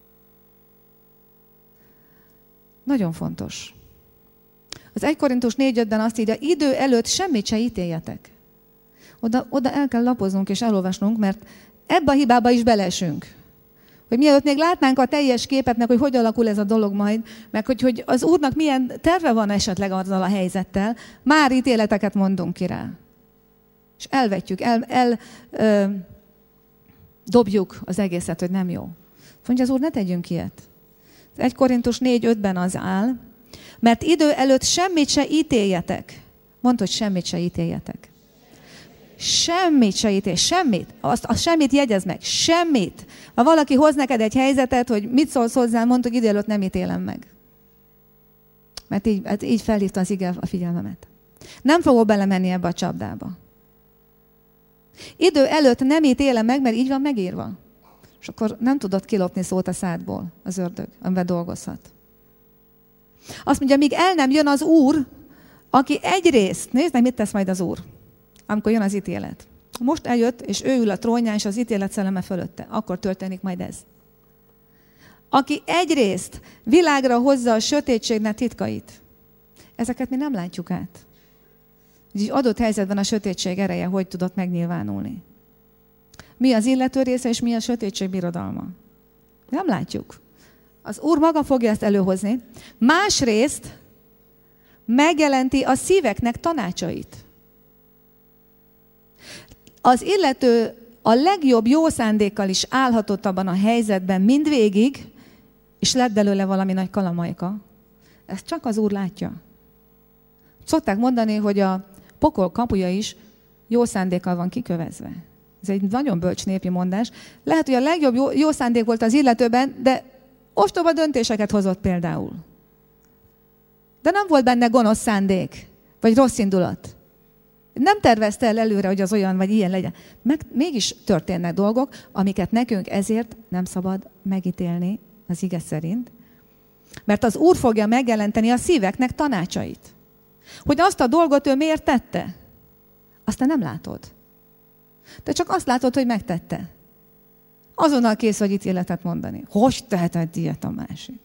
Nagyon fontos. Az 1 Korintus 4:5-ben azt írja, idő előtt semmit se ítéljetek. Oda el kell lapoznunk és elolvasnunk, mert ebbe a hibába is beleesünk. Hogy mielőtt még látnánk a teljes képet, meg hogy alakul ez a dolog majd, meg hogy az Úrnak milyen terve van esetleg azzal a helyzettel, már ítéleteket mondunk ki rá. És elvetjük, dobjuk az egészet, hogy nem jó. Mondja az Úr, ne tegyünk ilyet. 1 Korintus 4:5-ben az áll, mert idő előtt semmit se ítéljetek. Mondd, hogy semmit se ítéljetek. Semmit se ítélj, semmit. Azt semmit jegyez meg, semmit. Ha valaki hoz neked egy helyzetet, hogy mit szólsz hozzá, mondd, hogy idő előtt nem ítélem meg. Mert így felhívta az ige a figyelmemet. Nem fogok belemenni ebbe a csapdába. Idő előtt nem ítélem meg, mert így van megírva. És akkor nem tudod kilopni szót a szádból az ördög, amivel dolgozhat. Azt mondja, míg el nem jön az Úr, aki egyrészt, nézd meg, mit tesz majd az Úr, amikor jön az ítélet. Most eljött, és ő ül a trónján, és az ítélet szelleme fölötte. Akkor történik majd ez. Aki egyrészt világra hozza a sötétségnek titkait. Ezeket mi nem látjuk át. Így adott helyzetben a sötétség ereje hogy tudott megnyilvánulni. Mi az illető része, és mi a sötétség birodalma. Nem látjuk. Az Úr maga fogja ezt előhozni. Másrészt megjelenti a szíveknek tanácsait. Az illető a legjobb jó szándékkal is állhatott abban a helyzetben mindvégig, és lett belőle valami nagy kalamajka. Ezt csak az Úr látja. Szokták mondani, hogy a pokol kapuja is jó szándékkal van kikövezve. Ez egy nagyon bölcs népi mondás. Lehet, hogy a legjobb jó szándék volt az illetőben, de ostoba döntéseket hozott például. De nem volt benne gonosz szándék, vagy rossz indulat. Nem tervezte el előre, hogy az olyan vagy ilyen legyen. Mégis történnek dolgok, amiket nekünk ezért nem szabad megítélni az ige szerint. Mert az Úr fogja megjelenteni a szíveknek tanácsait. Hogy azt a dolgot ő miért tette, azt te nem látod. Te csak azt látod, hogy megtette. Azonnal kész vagy ítéletet mondani. Hogy teheted ilyet a másik?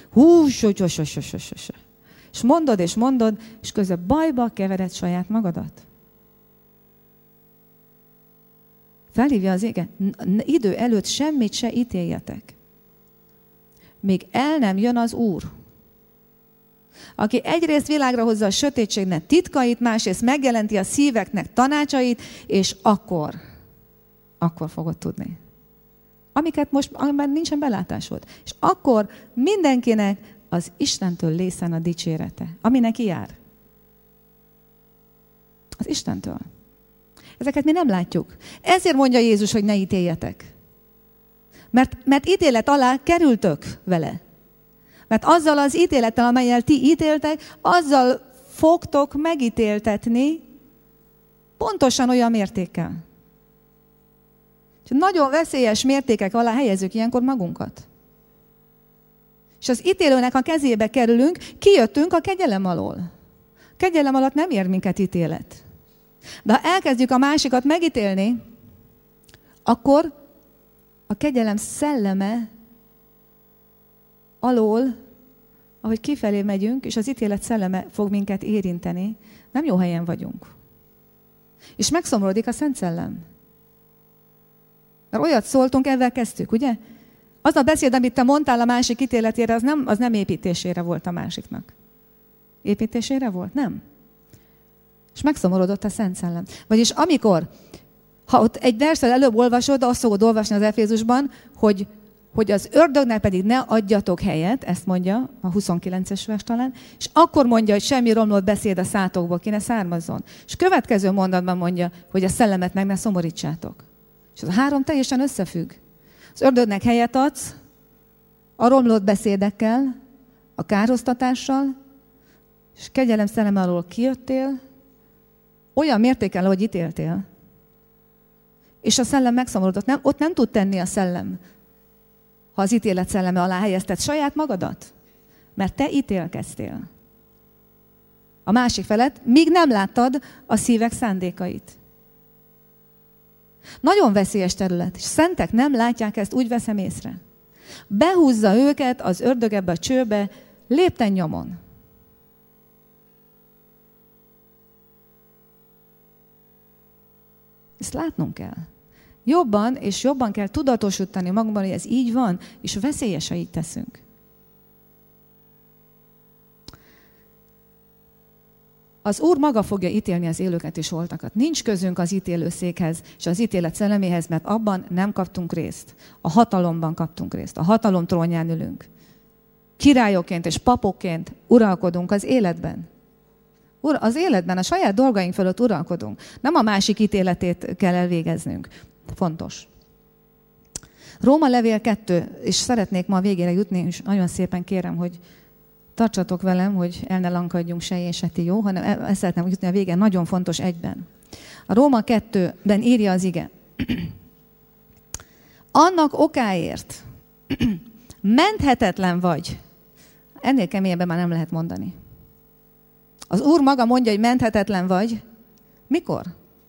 És mondod, és közben bajba kevered saját magadat. Felhívja az ége, idő előtt semmit se ítéljetek. Még el nem jön az Úr, aki egyrészt világra hozza a sötétségnek titkait, másrészt megjelenti a szíveknek tanácsait, és akkor fogod tudni. Amiben nincsen belátásod. És akkor mindenkinek az Istentől lészen a dicsérete, ami neki jár. Az Istentől. Ezeket mi nem látjuk. Ezért mondja Jézus, hogy ne ítéljetek. Mert ítélet alá kerültök vele. Mert azzal az ítélettel, amellyel ti ítéltek, azzal fogtok megítéltetni pontosan olyan mértékkel. Nagyon veszélyes mértékek alá helyezzük ilyenkor magunkat. És az ítélőnek a kezébe kerülünk, kijöttünk a kegyelem alól. Kegyelem alatt nem ér minket ítélet. De ha elkezdjük a másikat megítélni, akkor a kegyelem szelleme alól, ahogy kifelé megyünk, és az ítélet szelleme fog minket érinteni, nem jó helyen vagyunk. És megszomorodik a Szent Szellem. Mert olyat szóltunk, ezzel kezdtük, ugye? Az a beszéd, amit te mondtál a másik ítéletére, az nem építésére volt a másiknak. Építésére volt? Nem. És megszomorodott a Szent Szellem. Vagyis amikor, ha ott egy verset előbb olvasod, azt fogod olvasni az Efézusban, hogy hogy az ördögnek pedig ne adjatok helyet, ezt mondja a 29-es vers talán, és akkor mondja, hogy semmi romlott beszéd a szátokból ki ne származzon. És következő mondatban mondja, hogy a szellemet meg ne szomorítsátok. És az a három teljesen összefügg. Az ördögnek helyet adsz, a romlott beszédekkel, a kárhoztatással, és kegyelem szelleme alól kijöttél, olyan mértékkel, ahogy ítéltél. És a szellem megszomorodott. Ott nem tud tenni a szellem, ha az ítélet szelleme alá helyezted saját magadat. Mert te ítélkeztél. A másik felett, míg nem láttad a szívek szándékait. Nagyon veszélyes terület, és szentek nem látják ezt, úgy veszem észre. Behúzza őket az ördög ebbe a csőbe, lépten nyomon. Ezt látnunk kell. Jobban és jobban kell tudatosítani magunkban, hogy ez így van, és veszélyes, ha így teszünk. Az Úr maga fogja ítélni az élőket és holtakat. Nincs közünk az ítélőszékhez és az ítélet szelleméhez, mert abban nem kaptunk részt. A hatalomban kaptunk részt. A hatalom trónján ülünk. Királyokként és papokként uralkodunk az életben. Az életben, a saját dolgaink fölött uralkodunk. Nem a másik ítéletét kell elvégeznünk. Fontos. Róma levél 2, és szeretnék ma a végére jutni, és nagyon szépen kérem, hogy tartsatok velem, hogy el ne lankadjunk se én, se ti, jó? Hanem ezt szeretném jutni a végén, nagyon fontos egyben. A Róma 2-ben írja az ige. Annak okáért menthetetlen vagy. Ennél keményebben már nem lehet mondani. Az Úr maga mondja, hogy menthetetlen vagy. Mikor?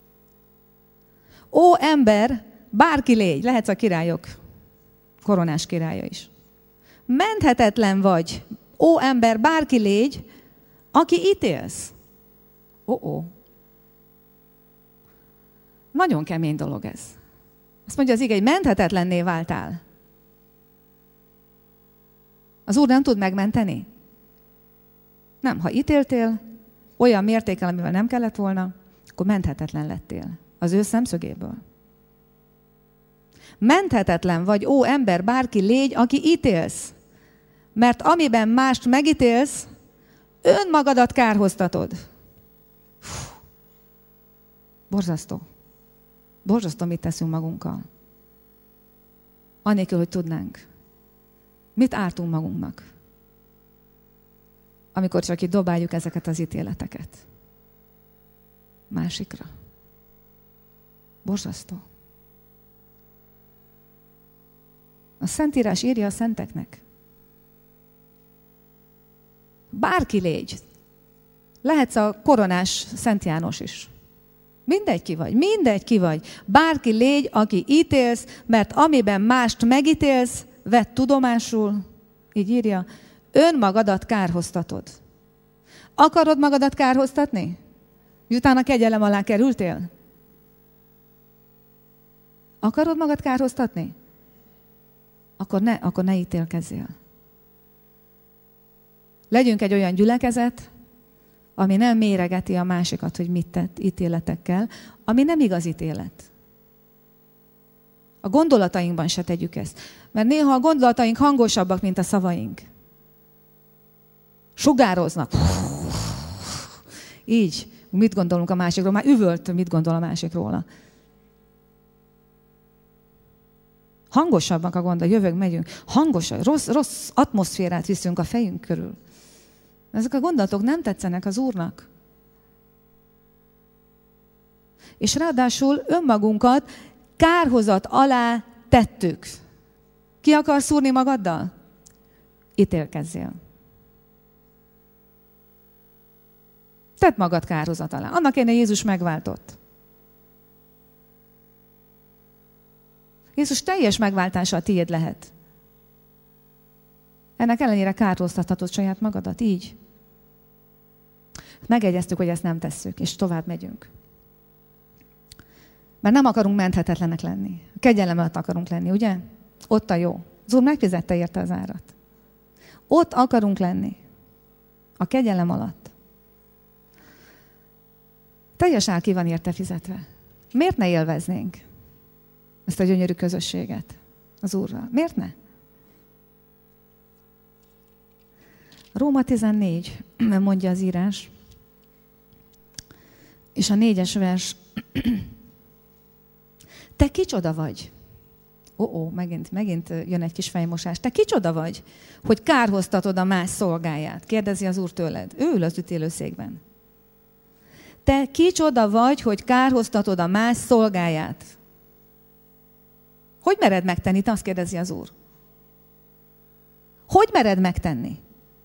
Ó ember, bárki légy, lehetsz a királyok koronás királya is. Menthetetlen vagy. Ó ember, bárki légy, aki ítélsz. Nagyon kemény dolog ez. Azt mondja az ige, hogy menthetetlenné váltál. Az Úr nem tud megmenteni? Nem, ha ítéltél, olyan mértékkel, amivel nem kellett volna, akkor menthetetlen lettél. Az ő szemszögéből. Menthetetlen vagy, ó ember, bárki légy, aki ítélsz. Mert amiben mást megítélsz, önmagadat kárhoztatod. Borzasztó. Borzasztó, mit teszünk magunkkal. Anélkül, hogy tudnánk. Mit ártunk magunknak? Amikor csak itt dobáljuk ezeket az ítéleteket. Másikra. Borzasztó. A Szentírás írja a szenteknek. Bárki légy. Lehetsz a koronás Szent János is. Mindegy ki vagy. Bárki légy, aki ítélsz, mert amiben mást megítélsz, vedd tudomásul, így írja, önmagadat kárhoztatod. Akarod magadat kárhoztatni? Miután a kegyelem alá kerültél? Akarod magad kárhoztatni? Akkor ne ítélkezzél. Legyünk egy olyan gyülekezet, ami nem méregeti a másikat, hogy mit tett ítéletekkel, ami nem igaz ítélet. A gondolatainkban se tegyük ezt. Mert néha a gondolataink hangosabbak, mint a szavaink. Sugároznak. Így. Mit gondolunk a másikról? Már üvölt, mit gondol a másik róla. Hangosabbak a gondol, jövünk, megyünk. Hangosabb, rossz atmoszférát viszünk a fejünk körül. Ezek a gondolatok nem tetszenek az Úrnak. És ráadásul önmagunkat kárhozat alá tettük. Ki akarsz szúrni magaddal? Ítélkezzél. Tedd magad kárhozat alá. Annak ellenére Jézus megváltott. Jézus teljes megváltása a tiéd lehet. Ennek ellenére kárhoztathatod saját magadat, így. Megegyeztük, hogy ezt nem tesszük, és tovább megyünk. Mert nem akarunk menthetetlenek lenni. Kegyelem alatt akarunk lenni, ugye? Ott a jó. Az Úr megfizette érte az árat. Ott akarunk lenni. A kegyelem alatt. Teljes ár ki van érte fizetve. Miért ne élveznénk ezt a gyönyörű közösséget az Úrral? Miért ne? Róma 14, mondja az írás, és a 4-es vers. Te kicsoda vagy? Megint jön egy kis fejmosás. Te kicsoda vagy, hogy kárhoztatod a más szolgáját? Kérdezi az Úr tőled. Ő ül az ítélőszékben. Te kicsoda vagy, hogy kárhoztatod a más szolgáját? Hogy mered megtenni? Te azt kérdezi az Úr. Hogy mered megtenni?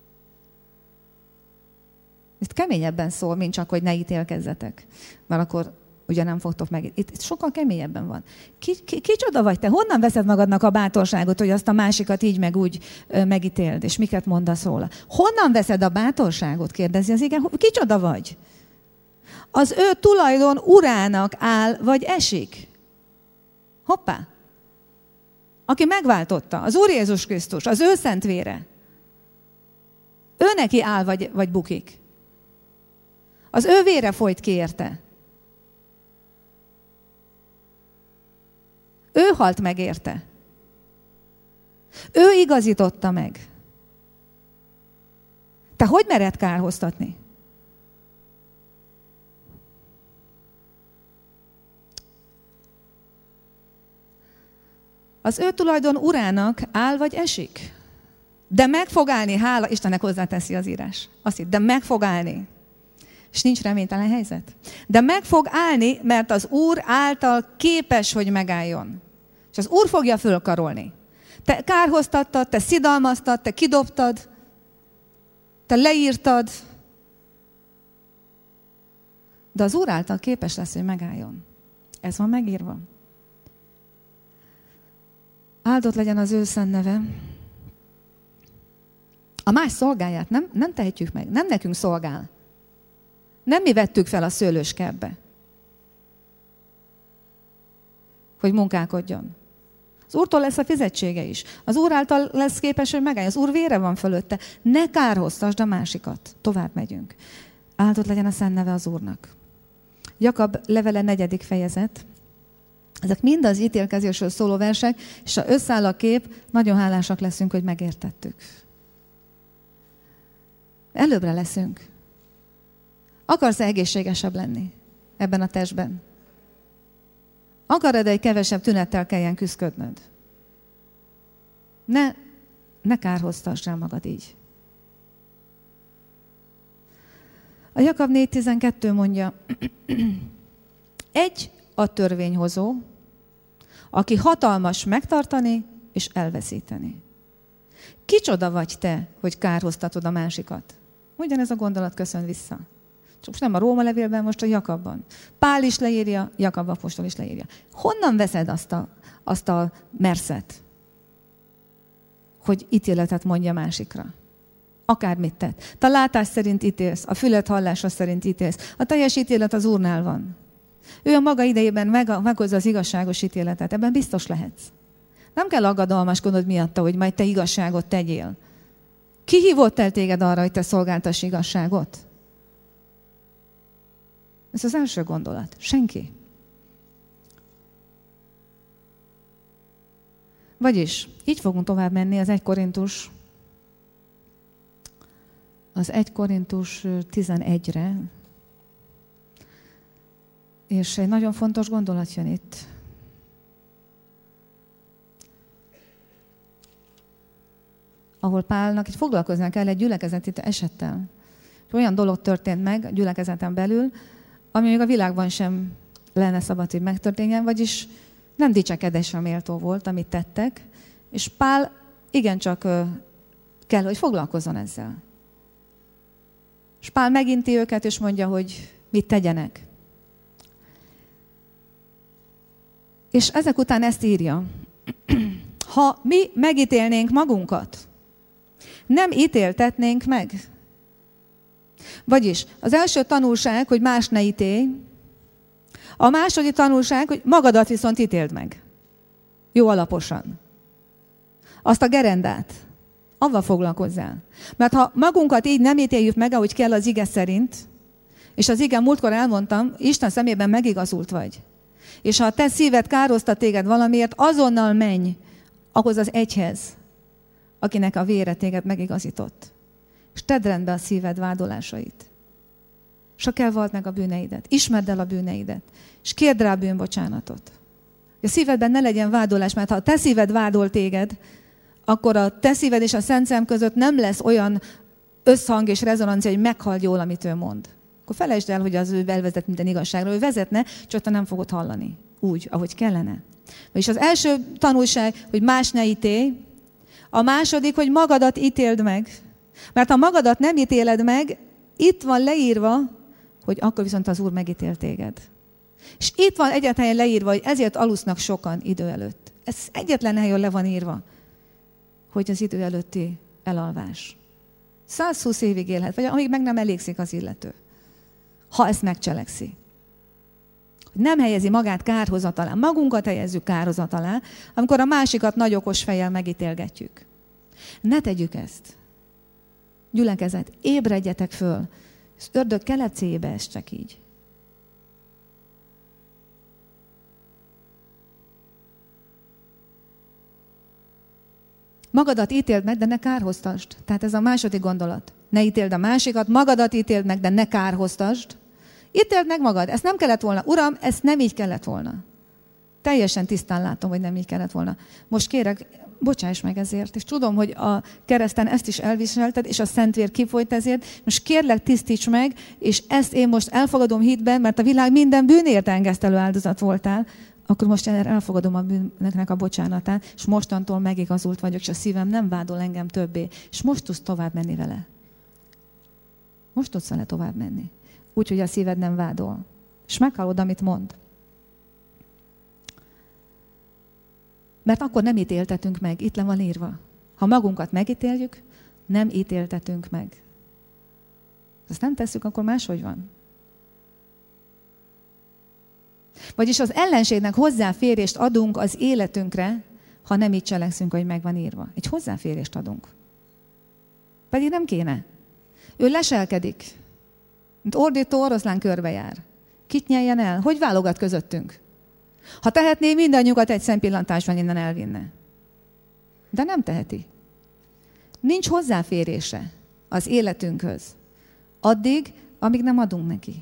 Itt keményebben szól, mint csak, hogy ne ítélkezzetek. Mert akkor ugye nem fogtok meg. Itt sokkal keményebben van. Kicsoda vagy te? Honnan veszed magadnak a bátorságot, hogy azt a másikat így meg úgy megítéld? És miket mondasz róla? Honnan veszed a bátorságot? Kérdezi az igen. Kicsoda vagy? Az ő tulajdon urának áll, vagy esik. Hoppá! Aki megváltotta, az Úr Jézus Krisztus, az ő szent vére. Ő neki áll, vagy bukik. Az ő vére folyt ki érte. Ő halt meg érte. Ő igazította meg. Te hogy mered kárhoztatni? Az ő tulajdon urának áll vagy esik. De meg fog állni, hála Istennek, hozzáteszi az írás. Azt hitt, de meg fog állni. És nincs reménytelen helyzet. De meg fog állni, mert az Úr által képes, hogy megálljon. És az Úr fogja fölkarolni. Te kárhoztattad, te szidalmaztad, te kidobtad, te leírtad, de az Úr által képes lesz, hogy megálljon. Ez van megírva. Áldott legyen az ő szent neve. A más szolgáját nem tehetjük meg, nem nekünk szolgál. Nem mi vettük fel a szőlőskertbe, hogy munkálkodjon. Az Úrtól lesz a fizetsége is. Az Úr által lesz képes, hogy megálljon. Az Úr vére van fölötte. Ne kárhoztasd a másikat. Tovább megyünk. Áldott legyen a szent neve az Úrnak. Jakab levele 4. fejezet. Ezek mind az ítélkezésről szóló versek, és ha összeáll a kép, nagyon hálásak leszünk, hogy megértettük. Előbbre leszünk. Akarsz-e egészségesebb lenni ebben a testben? Akarod, egy kevesebb tünettel kelljen küszködnöd? Ne kárhoztass rá magad így. A Jakab 4.12 mondja, egy a törvényhozó, aki hatalmas megtartani és elveszíteni. Kicsoda vagy te, hogy kárhoztatod a másikat? Ugyanez a gondolat köszön vissza. Csak nem a Róma levélben, most a Jakabban. Pál is leírja, Jakab apostol is leírja. Honnan veszed azt a merszet, hogy ítéletet mondja másikra? Akármit tett. Te a látás szerint ítélsz, a füled hallása szerint ítélsz. A teljes ítélet az Úrnál van. Ő a maga idejében meghozza az igazságos ítéletet. Ebben biztos lehetsz. Nem kell aggodalmaskodnod miatta, hogy majd te igazságot tegyél. Ki hívott el téged arra, hogy te szolgáltass igazságot? Ez az első gondolat. Senki. Vagyis, így fogunk tovább menni az 1 Korintus 11-re. És egy nagyon fontos gondolat jön itt. Ahol Pálnak itt foglalkoznia kell egy gyülekezeti esettel. Olyan dolog történt meg a gyülekezeten belül, ami még a világban sem lenne szabad, hogy megtörténjen, vagyis nem dicsekedésre méltó volt, amit tettek, és Pál igencsak kell, hogy foglalkozzon ezzel. És Pál meginti őket, és mondja, hogy mit tegyenek. És ezek után ezt írja. Ha mi megítélnénk magunkat, nem ítéltetnénk meg. Vagyis az első tanulság, hogy más ne ítélj. A második tanulság, hogy magadat viszont ítéld meg. Jó alaposan. Azt a gerendát, avval foglalkozzál. Mert ha magunkat így nem ítéljük meg, ahogy kell az ige szerint, és az ige múltkor elmondtam, Isten szemében megigazult vagy. És ha a te szíved károztat téged valamiért, azonnal menj ahhoz az egyhez, akinek a vére téged megigazított. és tedd rendbe a szíved vádolásait. És ha kell, vald meg a bűneidet. Ismerd el a bűneidet. És kérd rá a bűnbocsánatot. A szívedben ne legyen vádolás, mert ha a te szíved vádol téged, akkor a te szíved és a Szent Szem között nem lesz olyan összhang és rezonancia, hogy meghald jól, amit ő mond. Akkor felejtsd el, hogy az ő elvezet minden igazságra. Ő vezetne, csak te nem fogod hallani. Úgy, ahogy kellene. És az első tanulság, hogy más ne ítélj. A második, hogy magadat ítéld meg. Mert ha magadat nem ítéled meg, itt van leírva, hogy akkor viszont az Úr megítél téged. És itt van egyetlen helyen leírva, hogy ezért alusznak sokan idő előtt. Ez egyetlen helyen le van írva, hogy az idő előtti elalvás. 120 évig élhet, vagy amíg meg nem elégszik az illető. Ha ezt megcselekszi. Nem helyezi magát kárhozat alá. Magunkat helyezzük kárhozat alá, amikor a másikat nagy okos fejjel megítélgetjük. Ne tegyük ezt. Gyülekezet, ébredjetek föl. Az ördög kelepcéjébe ez csak így. Magadat ítéld meg, de ne kárhoztasd. Tehát ez a második gondolat. Ne ítéld a másikat, magadat ítéld meg, de ne kárhoztasd. Ítéld meg magad. Ezt nem kellett volna. Uram, ezt nem így kellett volna. Teljesen tisztán látom, hogy nem így kellett volna. Most kérek, bocsáss meg ezért. És tudom, hogy a kereszten ezt is elviselted, és a Szentvér kifolyt ezért. Most kérlek, tisztíts meg, és ezt én most elfogadom hitben, mert a világ minden bűnért engesztelő áldozat voltál. Akkor most elfogadom a bűnöknek a bocsánatát, és mostantól megigazult vagyok, és a szívem nem vádol engem többé. És most tudsz tovább menni vele. Most tudsz vele tovább menni. Úgy, hogy a szíved nem vádol. És meghallod, amit mond. Mert akkor nem ítéltetünk meg. Itt le van írva. Ha magunkat megítéljük, nem ítéltetünk meg. Ezt nem tesszük, akkor máshogy van. Vagyis az ellenségnek hozzáférést adunk az életünkre, ha nem így cselekszünk, hogy meg van írva. Egy hozzáférést adunk. Pedig nem kéne. Ő leselkedik. Mint ordító oroszlán körbejár. Kit nyeljen el? Hogy válogat közöttünk? Ha tehetné, mindannyiukat egy szempillantásban innen elvinne. De nem teheti. Nincs hozzáférése az életünkhöz. Addig, amíg nem adunk neki.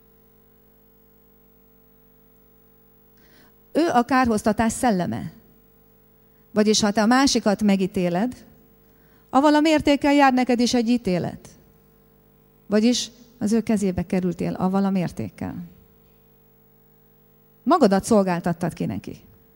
Ő a kárhoztatás szelleme. Vagyis ha te a másikat megítéled, avval a mértékkel jár neked is egy ítélet. Vagyis az ő kezébe kerültél avval a mértékkel. Magadat szolgáltattad ki neki.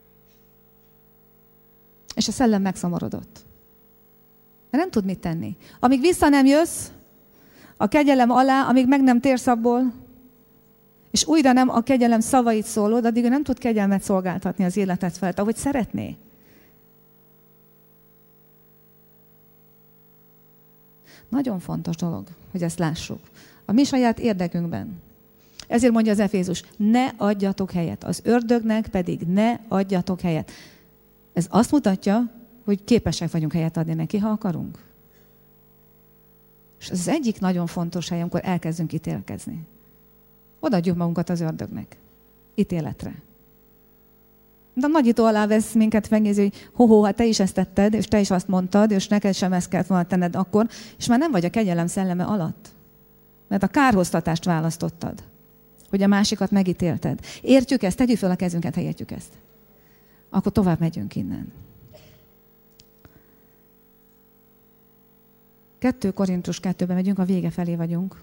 És a szellem megszomorodott. Mert nem tud mit tenni. Amíg vissza nem jössz a kegyelem alá, amíg meg nem térsz abból, és újra nem a kegyelem szavait szólod, addig ő nem tud kegyelmet szolgáltatni az életed felett, ahogy szeretné. Nagyon fontos dolog, hogy ezt lássuk. A mi saját érdekünkben. Ezért mondja az Efézus, ne adjatok helyet. Az ördögnek pedig ne adjatok helyet. Ez azt mutatja, hogy képesek vagyunk helyet adni neki, ha akarunk. És ez az egyik nagyon fontos hely, amikor elkezdünk ítélkezni. Odaadjuk magunkat az ördögnek. Ítéletre. De a nagyító alá vesz minket, megnézi, hogy hát te is ezt tetted, és te is azt mondtad, és neked sem ezt kellett volna tenned akkor, és már nem vagy a kegyelem szelleme alatt. Mert a kárhoztatást választottad, hogy a másikat megítélted. Értjük ezt? Tegyük fel a kezünket, ha értjük ezt. Akkor tovább megyünk innen. 2 Korintus 2-ben megyünk, a vége felé vagyunk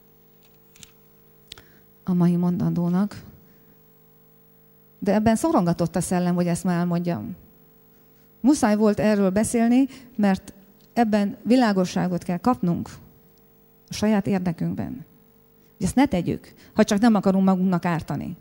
a mai mondandónak. De ebben szorongatott a szellem, hogy ezt már elmondjam. Muszáj volt erről beszélni, mert ebben világosságot kell kapnunk a saját érdekünkben. Hogy ezt ne tegyük, ha csak nem akarunk magunknak ártani.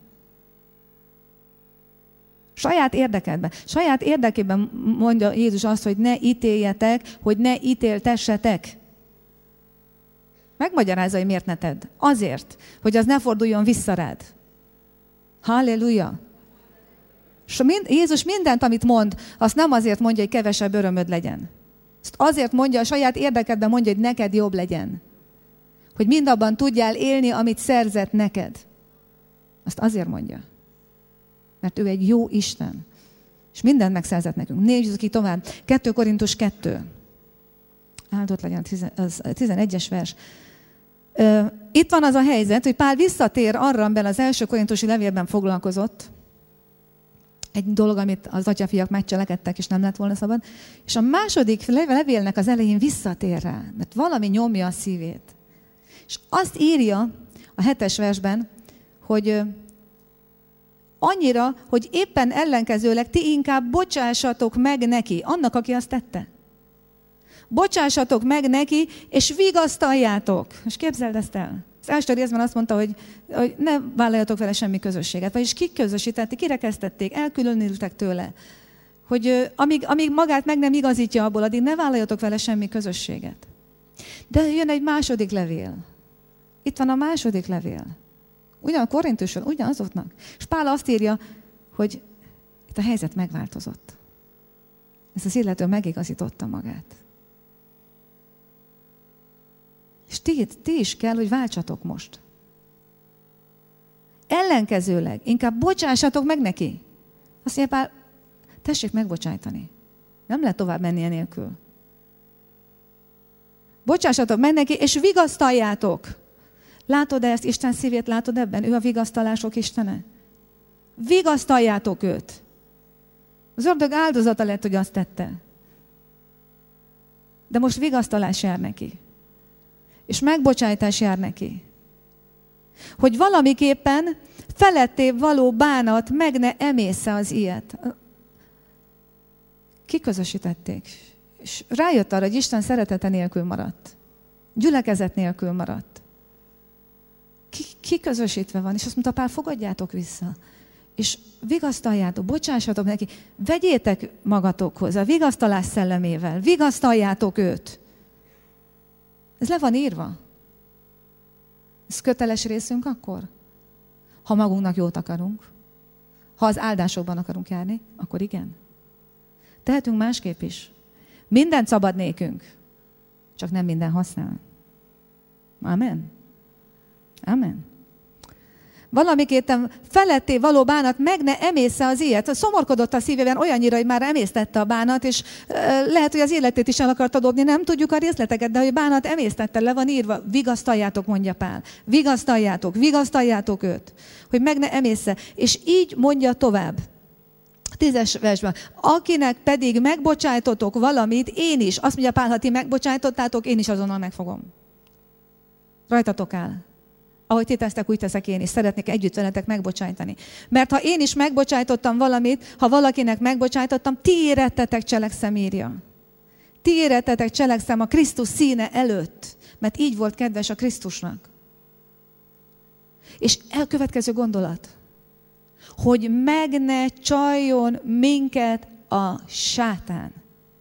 Saját érdekedben. Saját érdekében mondja Jézus azt, hogy ne ítéljetek, hogy ne ítéltessetek. Megmagyarázza, hogy miért ne tedd. Azért, hogy az ne forduljon vissza rád. Halleluja! És Jézus mindent, amit mond, azt nem azért mondja, hogy kevesebb örömöd legyen. Azt azért mondja, a saját érdekedben mondja, hogy neked jobb legyen. Hogy mindabban tudjál élni, amit szerzett neked. Azt azért mondja. Mert ő egy jó Isten. És mindent megszerzett nekünk. Nézzük ki tovább. 2 Korintus 2. áldott legyen az 11-es vers. Itt van az a helyzet, hogy Pál visszatér arra, amiben az első korintusi levélben foglalkozott. Egy dolog, amit az atyafiak megcselekedtek, és nem lett volna szabad. És a második levélnek az elején visszatér rá, mert valami nyomja a szívét. És azt írja a 7-es versben, hogy annyira, hogy éppen ellenkezőleg ti inkább bocsássatok meg neki, annak, aki azt tette. Bocsássatok meg neki, és vigasztaljátok. És képzeld ezt el. Az első részben azt mondta, hogy ne vállaljatok vele semmi közösséget. Vagyis kiközösítették, kirekesztették, elkülönültek tőle. Hogy amíg magát meg nem igazítja abból, addig ne vállaljatok vele semmi közösséget. De jön egy második levél. Itt van a második levél. Ugyan a Korintusról, ugyanazoknak. És Pál azt írja, hogy itt a helyzet megváltozott. Ez az illető megigazította magát. És ti is kell, hogy váltsatok most. Ellenkezőleg, inkább bocsássatok meg neki. Azt mondja Pál, tessék megbocsájtani. Nem lehet tovább menni enélkül. Bocsássatok meg neki, és vigasztaljátok. Látod ezt? Isten szívét látod ebben? Ő a vigasztalások Istene. Vigasztaljátok őt. Az ördög áldozata lett, hogy azt tette. De most vigasztalás jár neki. És megbocsájtás jár neki. Hogy valamiképpen feletté való bánat meg ne emésze az ilyet. Kiközösítették. És rájött arra, hogy Isten szeretete nélkül maradt. Gyülekezet nélkül maradt. Kiközösítve van. És azt mondta Pál, fogadjátok vissza. És vigasztaljátok, bocsássatok neki. Vegyétek magatokhoz a vigasztalás szellemével. Vigasztaljátok őt. Ez le van írva. Ez köteles részünk akkor? Ha magunknak jót akarunk. Ha az áldásokban akarunk járni, akkor igen. Tehetünk másképp is. Mindent szabad nékünk. Csak nem minden használ. Amen. Amen. Valamiképpen feletté való bánat meg ne emésze az ilyet. Szomorkodott a szívében olyannyira, hogy már emésztette a bánat, és lehet, hogy az életét is el akarta dobni, nem tudjuk a részleteket, de hogy bánat emésztette, le van írva, vigasztaljátok, mondja Pál. Vigasztaljátok őt, hogy meg ne emésze. És így mondja tovább. 10-es versben. Akinek pedig megbocsájtotok valamit, én is. Azt mondja Pál, ha ti megbocsájtottátok, én is azonnal megfogom. Rajtatok áll. Ahogy ti tesztek, úgy teszek én is. Szeretnék együtt veletek megbocsájtani. Mert ha én is megbocsájtottam valamit, ha valakinek megbocsájtottam, ti érettetek, cselekszem, írja. Ti érettetek, cselekszem a Krisztus színe előtt. Mert így volt kedves a Krisztusnak. És elkövetkező gondolat. Hogy meg ne csaljon minket a sátán.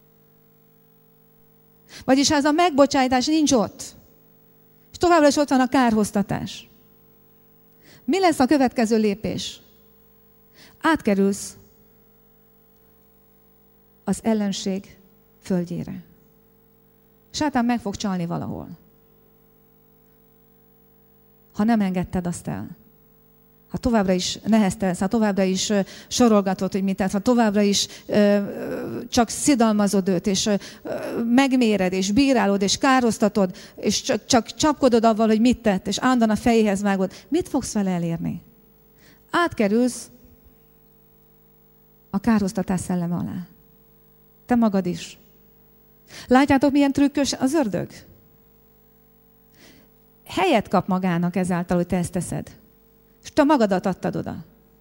Vagyis ha ez a megbocsájtás nincs ott, és továbbra is ott van a kárhoztatás. Mi lesz a következő lépés? Átkerülsz az ellenség földjére. Sátán meg fog csalni valahol. Ha nem engedted azt el. Ha továbbra is neheztelsz, ha továbbra is sorolgatod, hogy mit tett, ha továbbra is csak szidalmazod őt, és megméred, és bírálod, és károztatod, és csak csapkodod avval, hogy mit tett, és állandóan a fejéhez vágod, mit fogsz vele elérni? Átkerülsz a kárhoztatás szelleme alá. Te magad is. Látjátok, milyen trükkös az ördög? Helyet kap magának ezáltal, hogy te ezt teszed. És te magadat adtad oda.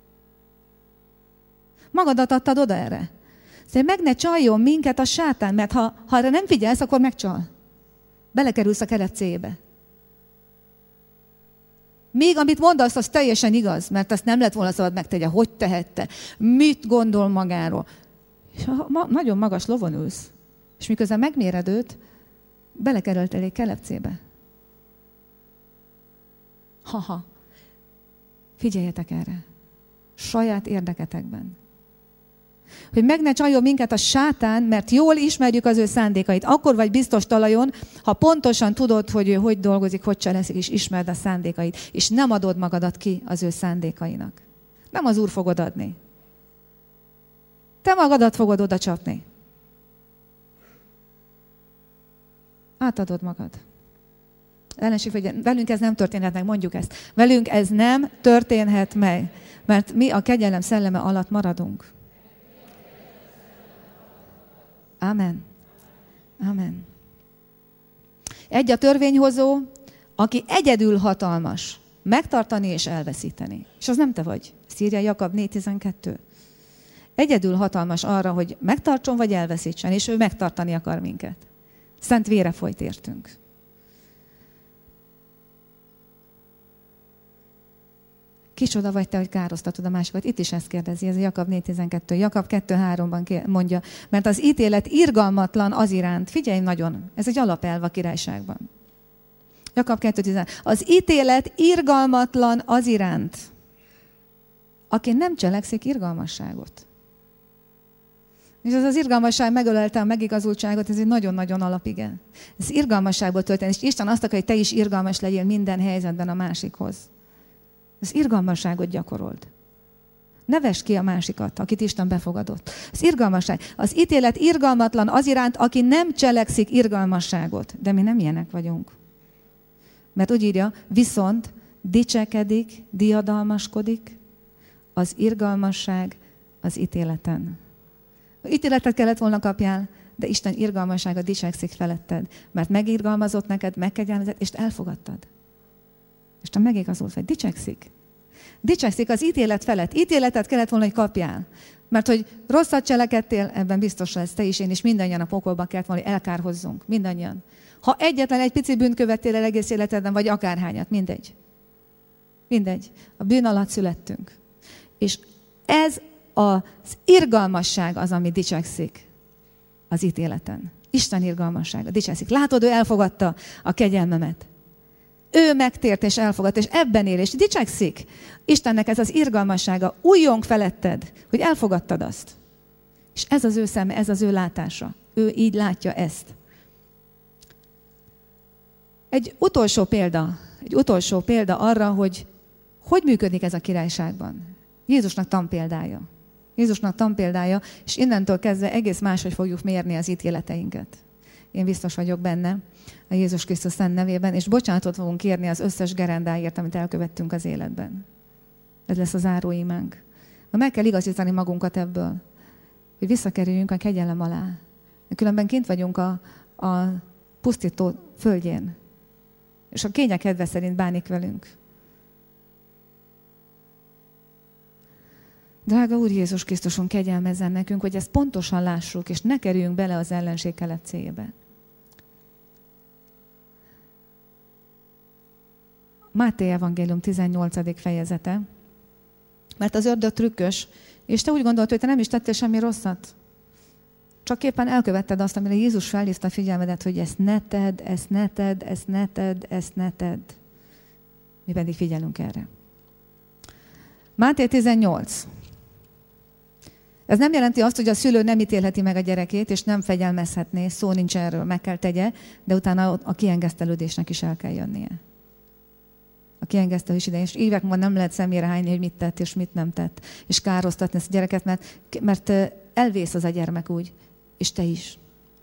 Magadat adtad oda erre. Szóval meg ne csaljon minket a sátán, mert ha erre nem figyelsz, akkor megcsal. Belekerülsz a kelepcéjébe. Még amit mondasz, az teljesen igaz, mert azt nem lett volna szabad megtegye. Hogy tehette? Mit gondol magáról? És nagyon magas lovon ülsz. És miközben megméred őt, belekerültél egy kelepcébe. Ha-ha. Figyeljetek erre. Saját érdeketekben. Hogy meg ne csaljon minket a sátán, mert jól ismerjük az ő szándékait. Akkor vagy biztos talajon, ha pontosan tudod, hogy ő hogy dolgozik, hogy cselekszik, és ismerd a szándékait. És nem adod magadat ki az ő szándékainak. Nem az Úr fogod adni. Te magadat fogod oda csapni. átadod magad. Ellenség, hogy velünk ez nem történhet meg, mondjuk ezt. Velünk ez nem történhet meg, mert mi a kegyelem szelleme alatt maradunk. Amen. Amen. Egy a törvényhozó, aki egyedül hatalmas megtartani és elveszíteni. És az nem te vagy. Ezt írja Jakab 4.12. Egyedül hatalmas arra, hogy megtartson vagy elveszítsen, és ő megtartani akar minket. Szent vére folyt értünk. Kicsoda vagy te, hogy károsztatod a másikat? Itt is ezt kérdezi, ez a Jakab 4.12. Jakab 2.3-ban mondja, mert az ítélet irgalmatlan az iránt. Figyelj nagyon, ez egy alapelv a királyságban. Jakab 2.10. Az ítélet irgalmatlan az iránt, aki nem cselekszik irgalmasságot. És ez az irgalmasság megölelte a megigazultságot, ez egy nagyon-nagyon alapige. Ez irgalmasságból történik, és Isten azt akar, hogy te is irgalmas legyél minden helyzetben a másikhoz. Az irgalmasságot gyakorold. Ne vesd ki a másikat, akit Isten befogadott. Az irgalmasság. Az ítélet irgalmatlan az iránt, aki nem cselekszik irgalmasságot. De mi nem ilyenek vagyunk. Mert úgy írja, viszont dicsekedik, diadalmaskodik az irgalmasság az ítéleten. Ítéletet kellett volna kapjál, de Isten irgalmassága dicsekszik feletted, mert megirgalmazott neked, megkegyelmezett, és elfogadtad. Isten megigazult vagy, dicsekszik. Dicsekszik az ítélet felett. Ítéletet kellett volna, hogy kapjál. Mert hogy rosszat cselekedtél, ebben biztos lesz te is, én is, mindannyian a pokolba kellett volna, hogy elkárhozzunk. Mindannyian. Ha egyetlen egy pici bűnt követtél el egész életedben, vagy akárhányat, mindegy. Mindegy. A bűn alatt születtünk. És ez az irgalmasság az, ami dicsekszik az ítéleten. Isten irgalmassága dicsekszik. Látod, ő elfogadta a kegyelmemet. Ő megtért és elfogadta, és ebben él, és dicsekszik. Istennek ez az irgalmassága. Újjong feletted, hogy elfogadtad azt. És ez az ő szeme, ez az ő látása. Ő így látja ezt. Egy utolsó példa arra, hogy működik ez a királyságban. Jézusnak tanpéldája. Jézusnak tanpéldája, és innentől kezdve egész máshogy fogjuk mérni az ítéleteinket. Én biztos vagyok benne, a Jézus Krisztus szent nevében, és bocsánatot fogunk kérni az összes gerendáért, amit elkövettünk az életben. Ez lesz az záróimánk. Meg kell igazítani magunkat ebből, hogy visszakerüljünk a kegyelem alá. Különben kint vagyunk a pusztító földjén, és a kénye kedve szerint bánik velünk. Drága Úr Jézus Krisztusunk, kegyelmezzen nekünk, hogy ezt pontosan lássuk, és ne kerüljünk bele az ellenség kelepcéjébe. Máté evangélium 18. fejezete. Mert az ördög trükkös, és te úgy gondoltad, hogy te nem is tettél semmi rosszat. Csak éppen elkövetted azt, amire Jézus felhívta a figyelmedet, hogy ezt ne tedd, ezt ne tedd, ezt ne tedd, ezt ne tedd. Mi pedig figyelünk erre. Máté 18. Ez nem jelenti azt, hogy a szülő nem ítélheti meg a gyerekét, és nem fegyelmezhetné, szó nincs erről, meg kell tegye, de utána a kiengesztelődésnek is el kell jönnie. A kiengesztelés idején, és évek múlva nem lehet szemére hányni, hogy mit tett és mit nem tett, és károsztatni ezt a gyereket, mert elvész az a gyermek úgy, és te is.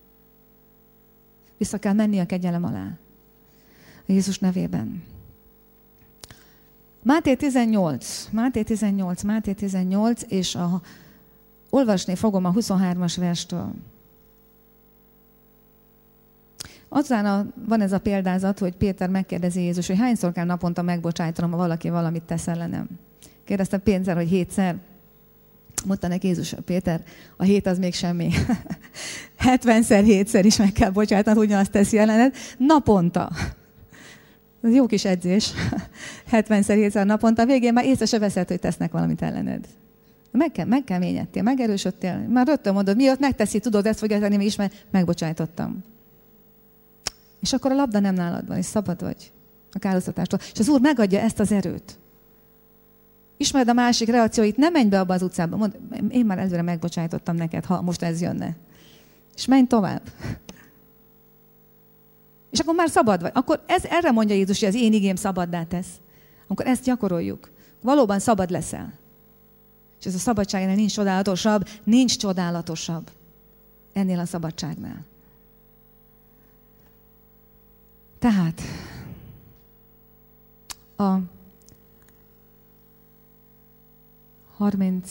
Vissza kell menni a kegyelem alá. A Jézus nevében. Máté 18, és olvasni fogom a 23-as verstől. Aztán van ez a példázat, hogy Péter megkérdezi Jézus, hogy hányszor kell naponta megbocsájtanom, ha valaki valamit tesz ellenem. Kérdezte Péter, hogy 7-szer. Mondta neki Jézus, Péter, a 7 az még semmi. 70-szer, 7-szer is meg kell bocsájtanod, ugyanazt teszi ellened. Naponta. Ez jó kis edzés. 70-szer, 7-szer naponta. Végén már észre se veszed, hogy tesznek valamit ellened. Megkeményedtél, megerősödtél. Már rögtön mondod, miatt megteszi, tudod, ezt fogja tenni, is, mert megbocsájtottam. És akkor a labda nem nálad van, és szabad vagy a károsztatástól. És az Úr megadja ezt az erőt. Ismered a másik reakcióit, nem menj be abba az utcába. Mondd, én már előre megbocsájtottam neked, ha most ez jönne. És menj tovább. És akkor már szabad vagy. Akkor erre mondja Jézus, hogy az én igém szabaddá tesz. Amikor ezt gyakoroljuk, valóban szabad leszel. És ez a szabadságnál nincs csodálatosabb ennél a szabadságnál. Tehát a 30...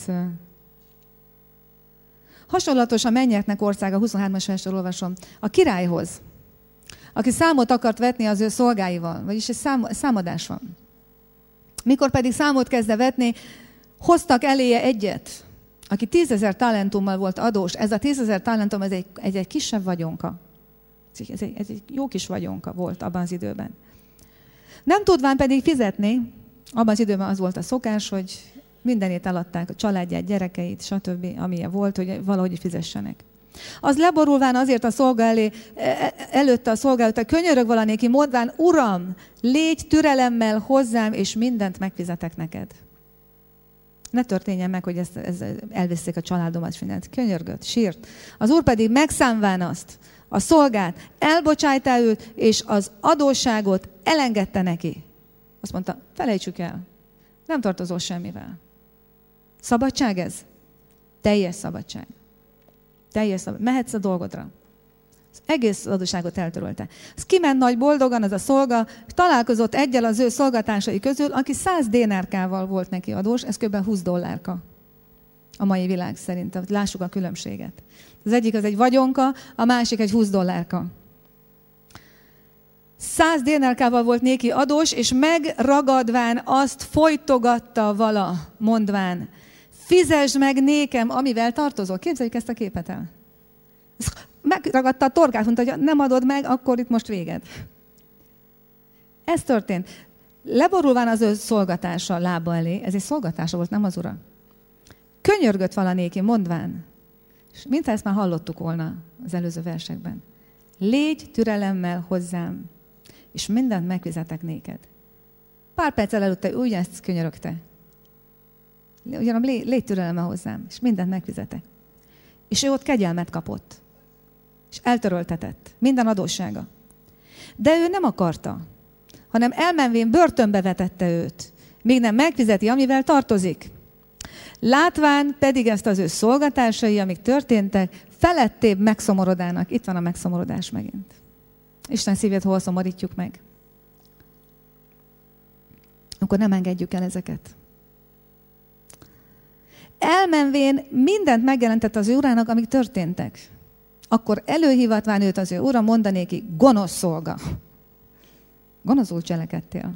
Hasonlatos a mennyeknek országa, 23-as versről olvasom. A királyhoz, aki számot akart vetni az ő szolgáival, vagyis egy számadás van. Mikor pedig számot kezdte vetni, hoztak eléje egyet, aki 10 000 talentummal volt adós. Ez a 10 000 talentum, ez egy kisebb vagyonka. Ez egy jó kis vagyonka volt abban az időben. Nem tudván pedig fizetni, abban az időben az volt a szokás, hogy mindenét eladták, a családját, gyerekeit, stb., amilyen volt, hogy valahogy fizessenek. Az leborulván azért a szolga előtte a szolga előtte könyörög valanéki, mondván, Uram, légy türelemmel hozzám, és mindent megfizetek neked. Ne történjen meg, hogy ez elveszik a családomat, és mindent. Könyörgött, sírt. Az úr pedig megszámván azt, a szolgát, elbocsájtá őt, és az adósságot elengedte neki. Azt mondta, felejtsük el, nem tartozol semmivel. Szabadság ez? Teljes szabadság. Teljes szabadság. Mehetsz a dolgodra. Az egész adósságot eltörölte. Az kiment nagy boldogan, az a szolga, találkozott egyel az ő szolgatársai közül, aki 100 dénárkával volt neki adós, ez kb. $20 a mai világ szerint. Lássuk a különbséget. Az egyik az egy vagyonka, a másik egy $20. 100 dénárkával volt néki adós, és megragadván azt folytogatta vala, mondván, fizesd meg nékem, amivel tartozol. Képzeljük ezt a képet el. Megragadta a torkát, mondta, hogy nem adod meg, akkor itt most véged. Ez történt. Leborulván az ő szolgatása lába elé, ez egy szolgatása volt, nem az ura. Könyörgött valanéki, mondván, és mintha ezt már hallottuk volna az előző versekben. Légy türelemmel hozzám, és mindent megfizetek néked. Pár perccel előtte ugyanezt könyörögte. Ugyanom, légy türelemmel hozzám, és mindent megfizetek. És ő ott kegyelmet kapott. És eltöröltetett. Minden adóssága. De ő nem akarta, hanem elmenvén börtönbe vetette őt, még nem megfizeti, amivel tartozik. Látván pedig ezt az ő szolgatársai, amik történtek, felettébb megszomorodának. Itt van a megszomorodás megint. Isten szívét hol szomorítjuk meg? Akkor nem engedjük el ezeket. Elmenvén mindent megjelentett az ő urának, amik történtek. Akkor előhívatván őt az ő ura, mondanéki, gonosz szolga. Gonoszul cselekedtél.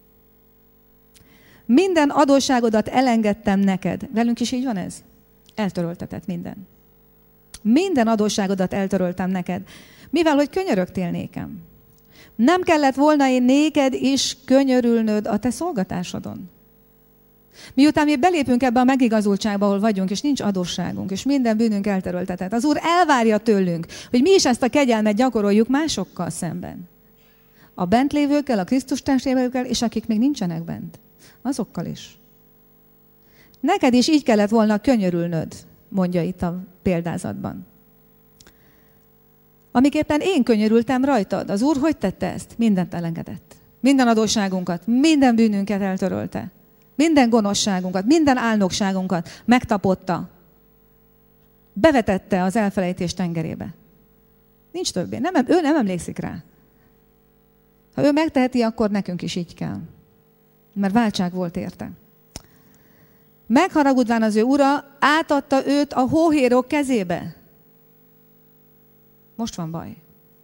Minden adósságodat elengedtem neked. Velünk is így van ez? Eltöröltetett minden. Minden adósságodat eltöröltem neked. Mivel, hogy könyörögtél nékem. Nem kellett volna én néked is könyörülnöd a te szolgatásodon. Miután mi belépünk ebbe a megigazultságba, ahol vagyunk, és nincs adósságunk, és minden bűnünk eltöröltetett. Az Úr elvárja tőlünk, hogy mi is ezt a kegyelmet gyakoroljuk másokkal szemben. A bent lévőkkel, a Krisztus testvérükkel, és akik még nincsenek bent. Azokkal is. Neked is így kellett volna könyörülnöd, mondja itt a példázatban. Amiképpen én könyörültem rajtad, az Úr hogy tette ezt? Mindent elengedett. Minden adósságunkat, minden bűnünket eltörölte. Minden gonoszságunkat, minden álnokságunkat megtapotta. Bevetette az elfelejtés tengerébe. Nincs többé. Ő nem emlékszik rá. Ha ő megteheti, akkor nekünk is így kell. Mert váltság volt érte. Megharagudván az ő ura, átadta őt a hóhérok kezébe. Most van baj.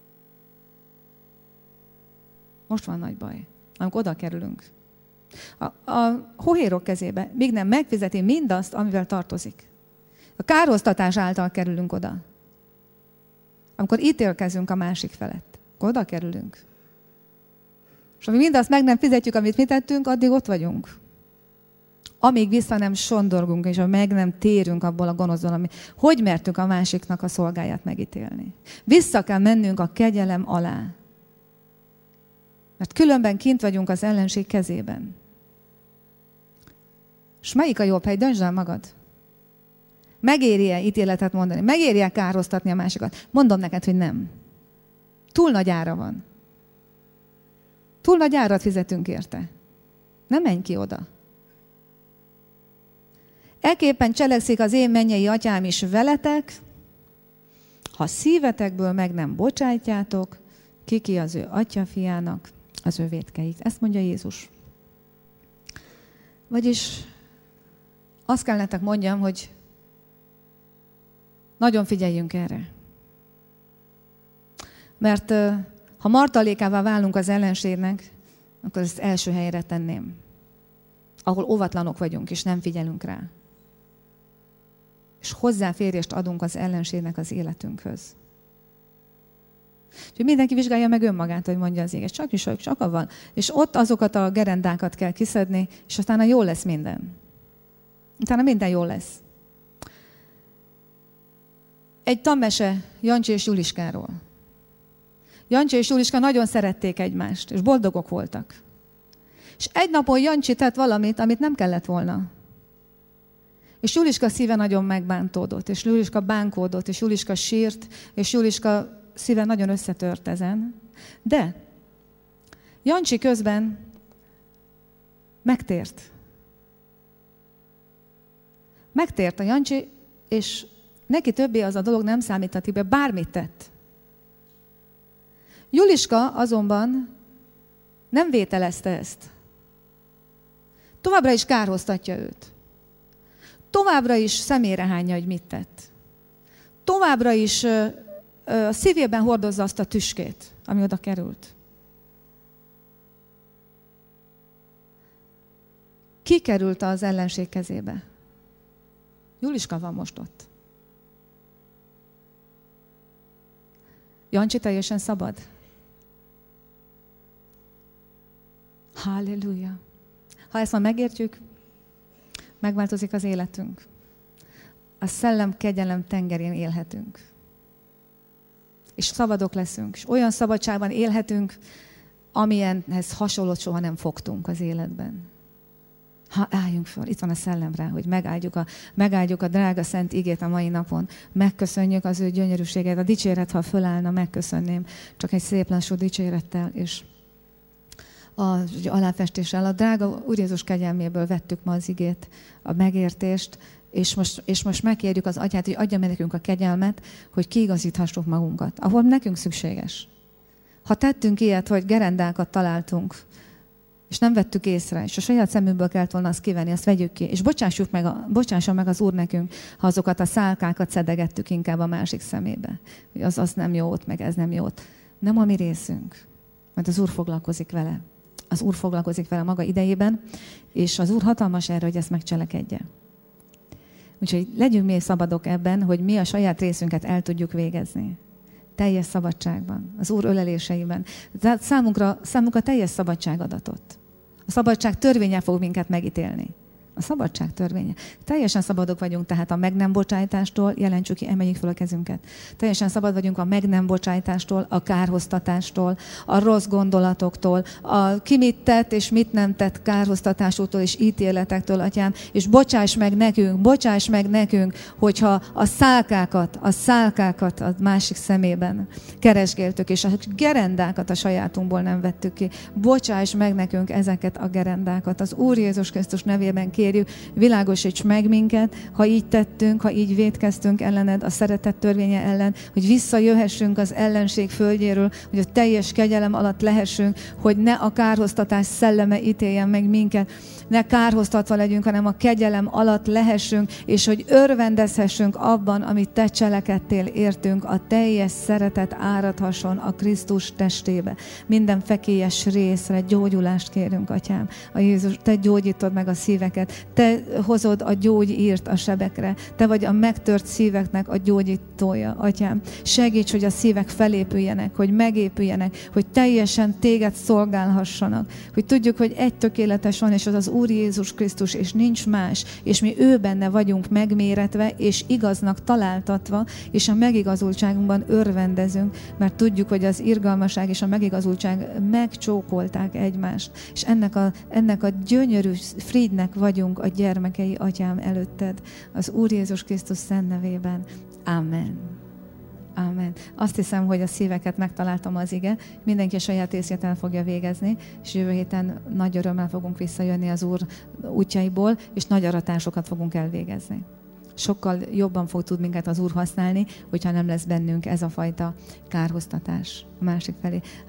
Most van nagy baj, amikor oda kerülünk. A hóhérok kezébe, míg nem megfizeti mindazt, amivel tartozik. A kárhoztatás által kerülünk oda. Amikor ítélkezünk a másik felett, akkor oda kerülünk. És amíg mindazt meg nem fizetjük, amit mi tettünk, addig ott vagyunk. Amíg vissza nem sondorgunk, és meg nem térünk abból a gonoszból, ami... Hogy mertünk a másiknak a szolgáját megítélni? Vissza kell mennünk a kegyelem alá. Mert különben kint vagyunk az ellenség kezében. És melyik a jobb hely? Döntsd el magad. Megéri-e ítéletet mondani? Megéri-e károztatni a másikat? Mondom neked, hogy nem. Túl nagy ára van. Túl nagy árat fizetünk érte. Nem menj ki oda. Ekképpen cselekszik az én mennyei atyám is veletek, ha szívetekből meg nem bocsájtjátok ki az ő atyafiának az ő vétkeik. Ezt mondja Jézus. Vagyis azt kell nektek mondjam, hogy nagyon figyeljünk erre. Mert ha martalékává válunk az ellenségnek, akkor ezt első helyre tenném. Ahol óvatlanok vagyunk, és nem figyelünk rá. És hozzáférést adunk az ellenségnek az életünkhöz. Úgyhogy mindenki vizsgálja meg önmagát, hogy mondja az éget. Csak van. És ott azokat a gerendákat kell kiszedni, és utána jól lesz minden. Utána minden jól lesz. Egy tanmese Jancsi és Juliskáról. Jancsi és Juliska nagyon szerették egymást, és boldogok voltak. És egy napon Jancsi tett valamit, amit nem kellett volna. És Juliska szíve nagyon megbántódott, és Juliska bánkódott, és Juliska sírt, és Juliska szíve nagyon összetört ezen. De Jancsi közben megtért. Megtért a Jancsi, és neki többé az a dolog nem számíthatik be, bármit tett. Juliska azonban nem vételezte ezt. Továbbra is kárhoztatja őt. Továbbra is szemére hányja, hogy mit tett. Továbbra is a szívében hordozza azt a tüskét, ami oda került. Ki került az ellenség kezébe? Juliska van most ott. Jancsi teljesen szabad. Halleluja. Ha ezt ma megértjük, megváltozik az életünk. A szellem kegyelem tengerén élhetünk. És szabadok leszünk. És olyan szabadságban élhetünk, amilyenhez hasonlót soha nem fogtunk az életben. Ha álljunk fel, itt van a szellem rá, hogy megáldjuk a drága szent igét a mai napon. Megköszönjük az ő gyönyörűséget. A dicséret, ha fölállna, megköszönném. Csak egy szép lassú dicsérettel, és aláfestéssel. A drága Úr Jézus kegyelméből vettük ma az igét, a megértést, és most megkérjük az Atyát, hogy adja meg nekünk a kegyelmet, hogy kiigazíthassuk magunkat, ahol nekünk szükséges. Ha tettünk ilyet, hogy gerendákat találtunk, és nem vettük észre, és a saját szemünkből kellett volna azt kivenni, azt vegyük ki, és bocsásson meg az Úr nekünk, ha azokat a szálkákat szedegettük inkább a másik szemébe. Hogy az nem jó ott, meg ez nem jó ott. Nem a mi részünk, mert az Úr foglalkozik vele. Az Úr foglalkozik vele maga idejében, és az Úr hatalmas erre, hogy ezt megcselekedje. Úgyhogy legyünk mi szabadok ebben, hogy mi a saját részünket el tudjuk végezni. Teljes szabadságban, az Úr öleléseiben. Tehát számunkra teljes szabadság adatott. A szabadság törvénye fog minket megítélni. A szabadság törvénye. Teljesen szabadok vagyunk tehát a meg nem bocsájtástól, jelentsük ki, emeljük fel a kezünket. Teljesen szabad vagyunk a meg nem bocsájtástól, a kárhoztatástól, a rossz gondolatoktól, a ki mit tett és mit nem tett kárhoztatásútól és ítéletektől, Atyám, és bocsáss meg nekünk, hogyha a szálkákat a másik szemében keresgéltük, és a gerendákat a sajátunkból nem vettük ki. Bocsáss meg nekünk ezeket a gerendákat. Az Úr Jézus Krisztus nevében kérjük, világosíts meg minket, ha így tettünk, ha így vétkeztünk ellened, a szeretet törvénye ellen, hogy visszajöhessünk az ellenség földjéről, hogy a teljes kegyelem alatt lehessünk, hogy ne a kárhoztatás szelleme ítéljen meg minket, ne kárhoztatva legyünk, hanem a kegyelem alatt lehessünk, és hogy örvendezhessünk abban, amit te cselekedtél, értünk, a teljes szeretet áradhasson a Krisztus testébe. Minden fekélyes részre gyógyulást kérünk, Atyám. A Jézus, te gyógyítod meg a szíveket, te hozod a gyógyírt a sebekre, te vagy a megtört szíveknek a gyógyítója, Atyám. Segíts, hogy a szívek felépüljenek, hogy megépüljenek, hogy teljesen téged szolgálhassanak, hogy tudjuk, hogy egy tökéletes van, és az az Úr Jézus Krisztus, és nincs más, és mi ő benne vagyunk megméretve, és igaznak találtatva, és a megigazultságunkban örvendezünk, mert tudjuk, hogy az irgalmaság és a megigazultság megcsókolták egymást, és ennek a gyönyörű Friednek vagyunk a gyermekei, Atyám, előtted, az Úr Jézus Krisztus szent nevében. Amen. Amen. Azt hiszem, hogy a szíveket megtaláltam az ige. Mindenki a saját részét el fogja végezni, és jövő héten nagy örömmel fogunk visszajönni az Úr útjaiból, és nagy aratásokat fogunk elvégezni. sokkal jobban fog tud minket az Úr használni, hogyha nem lesz bennünk ez a fajta kárhoztatás a másik felé.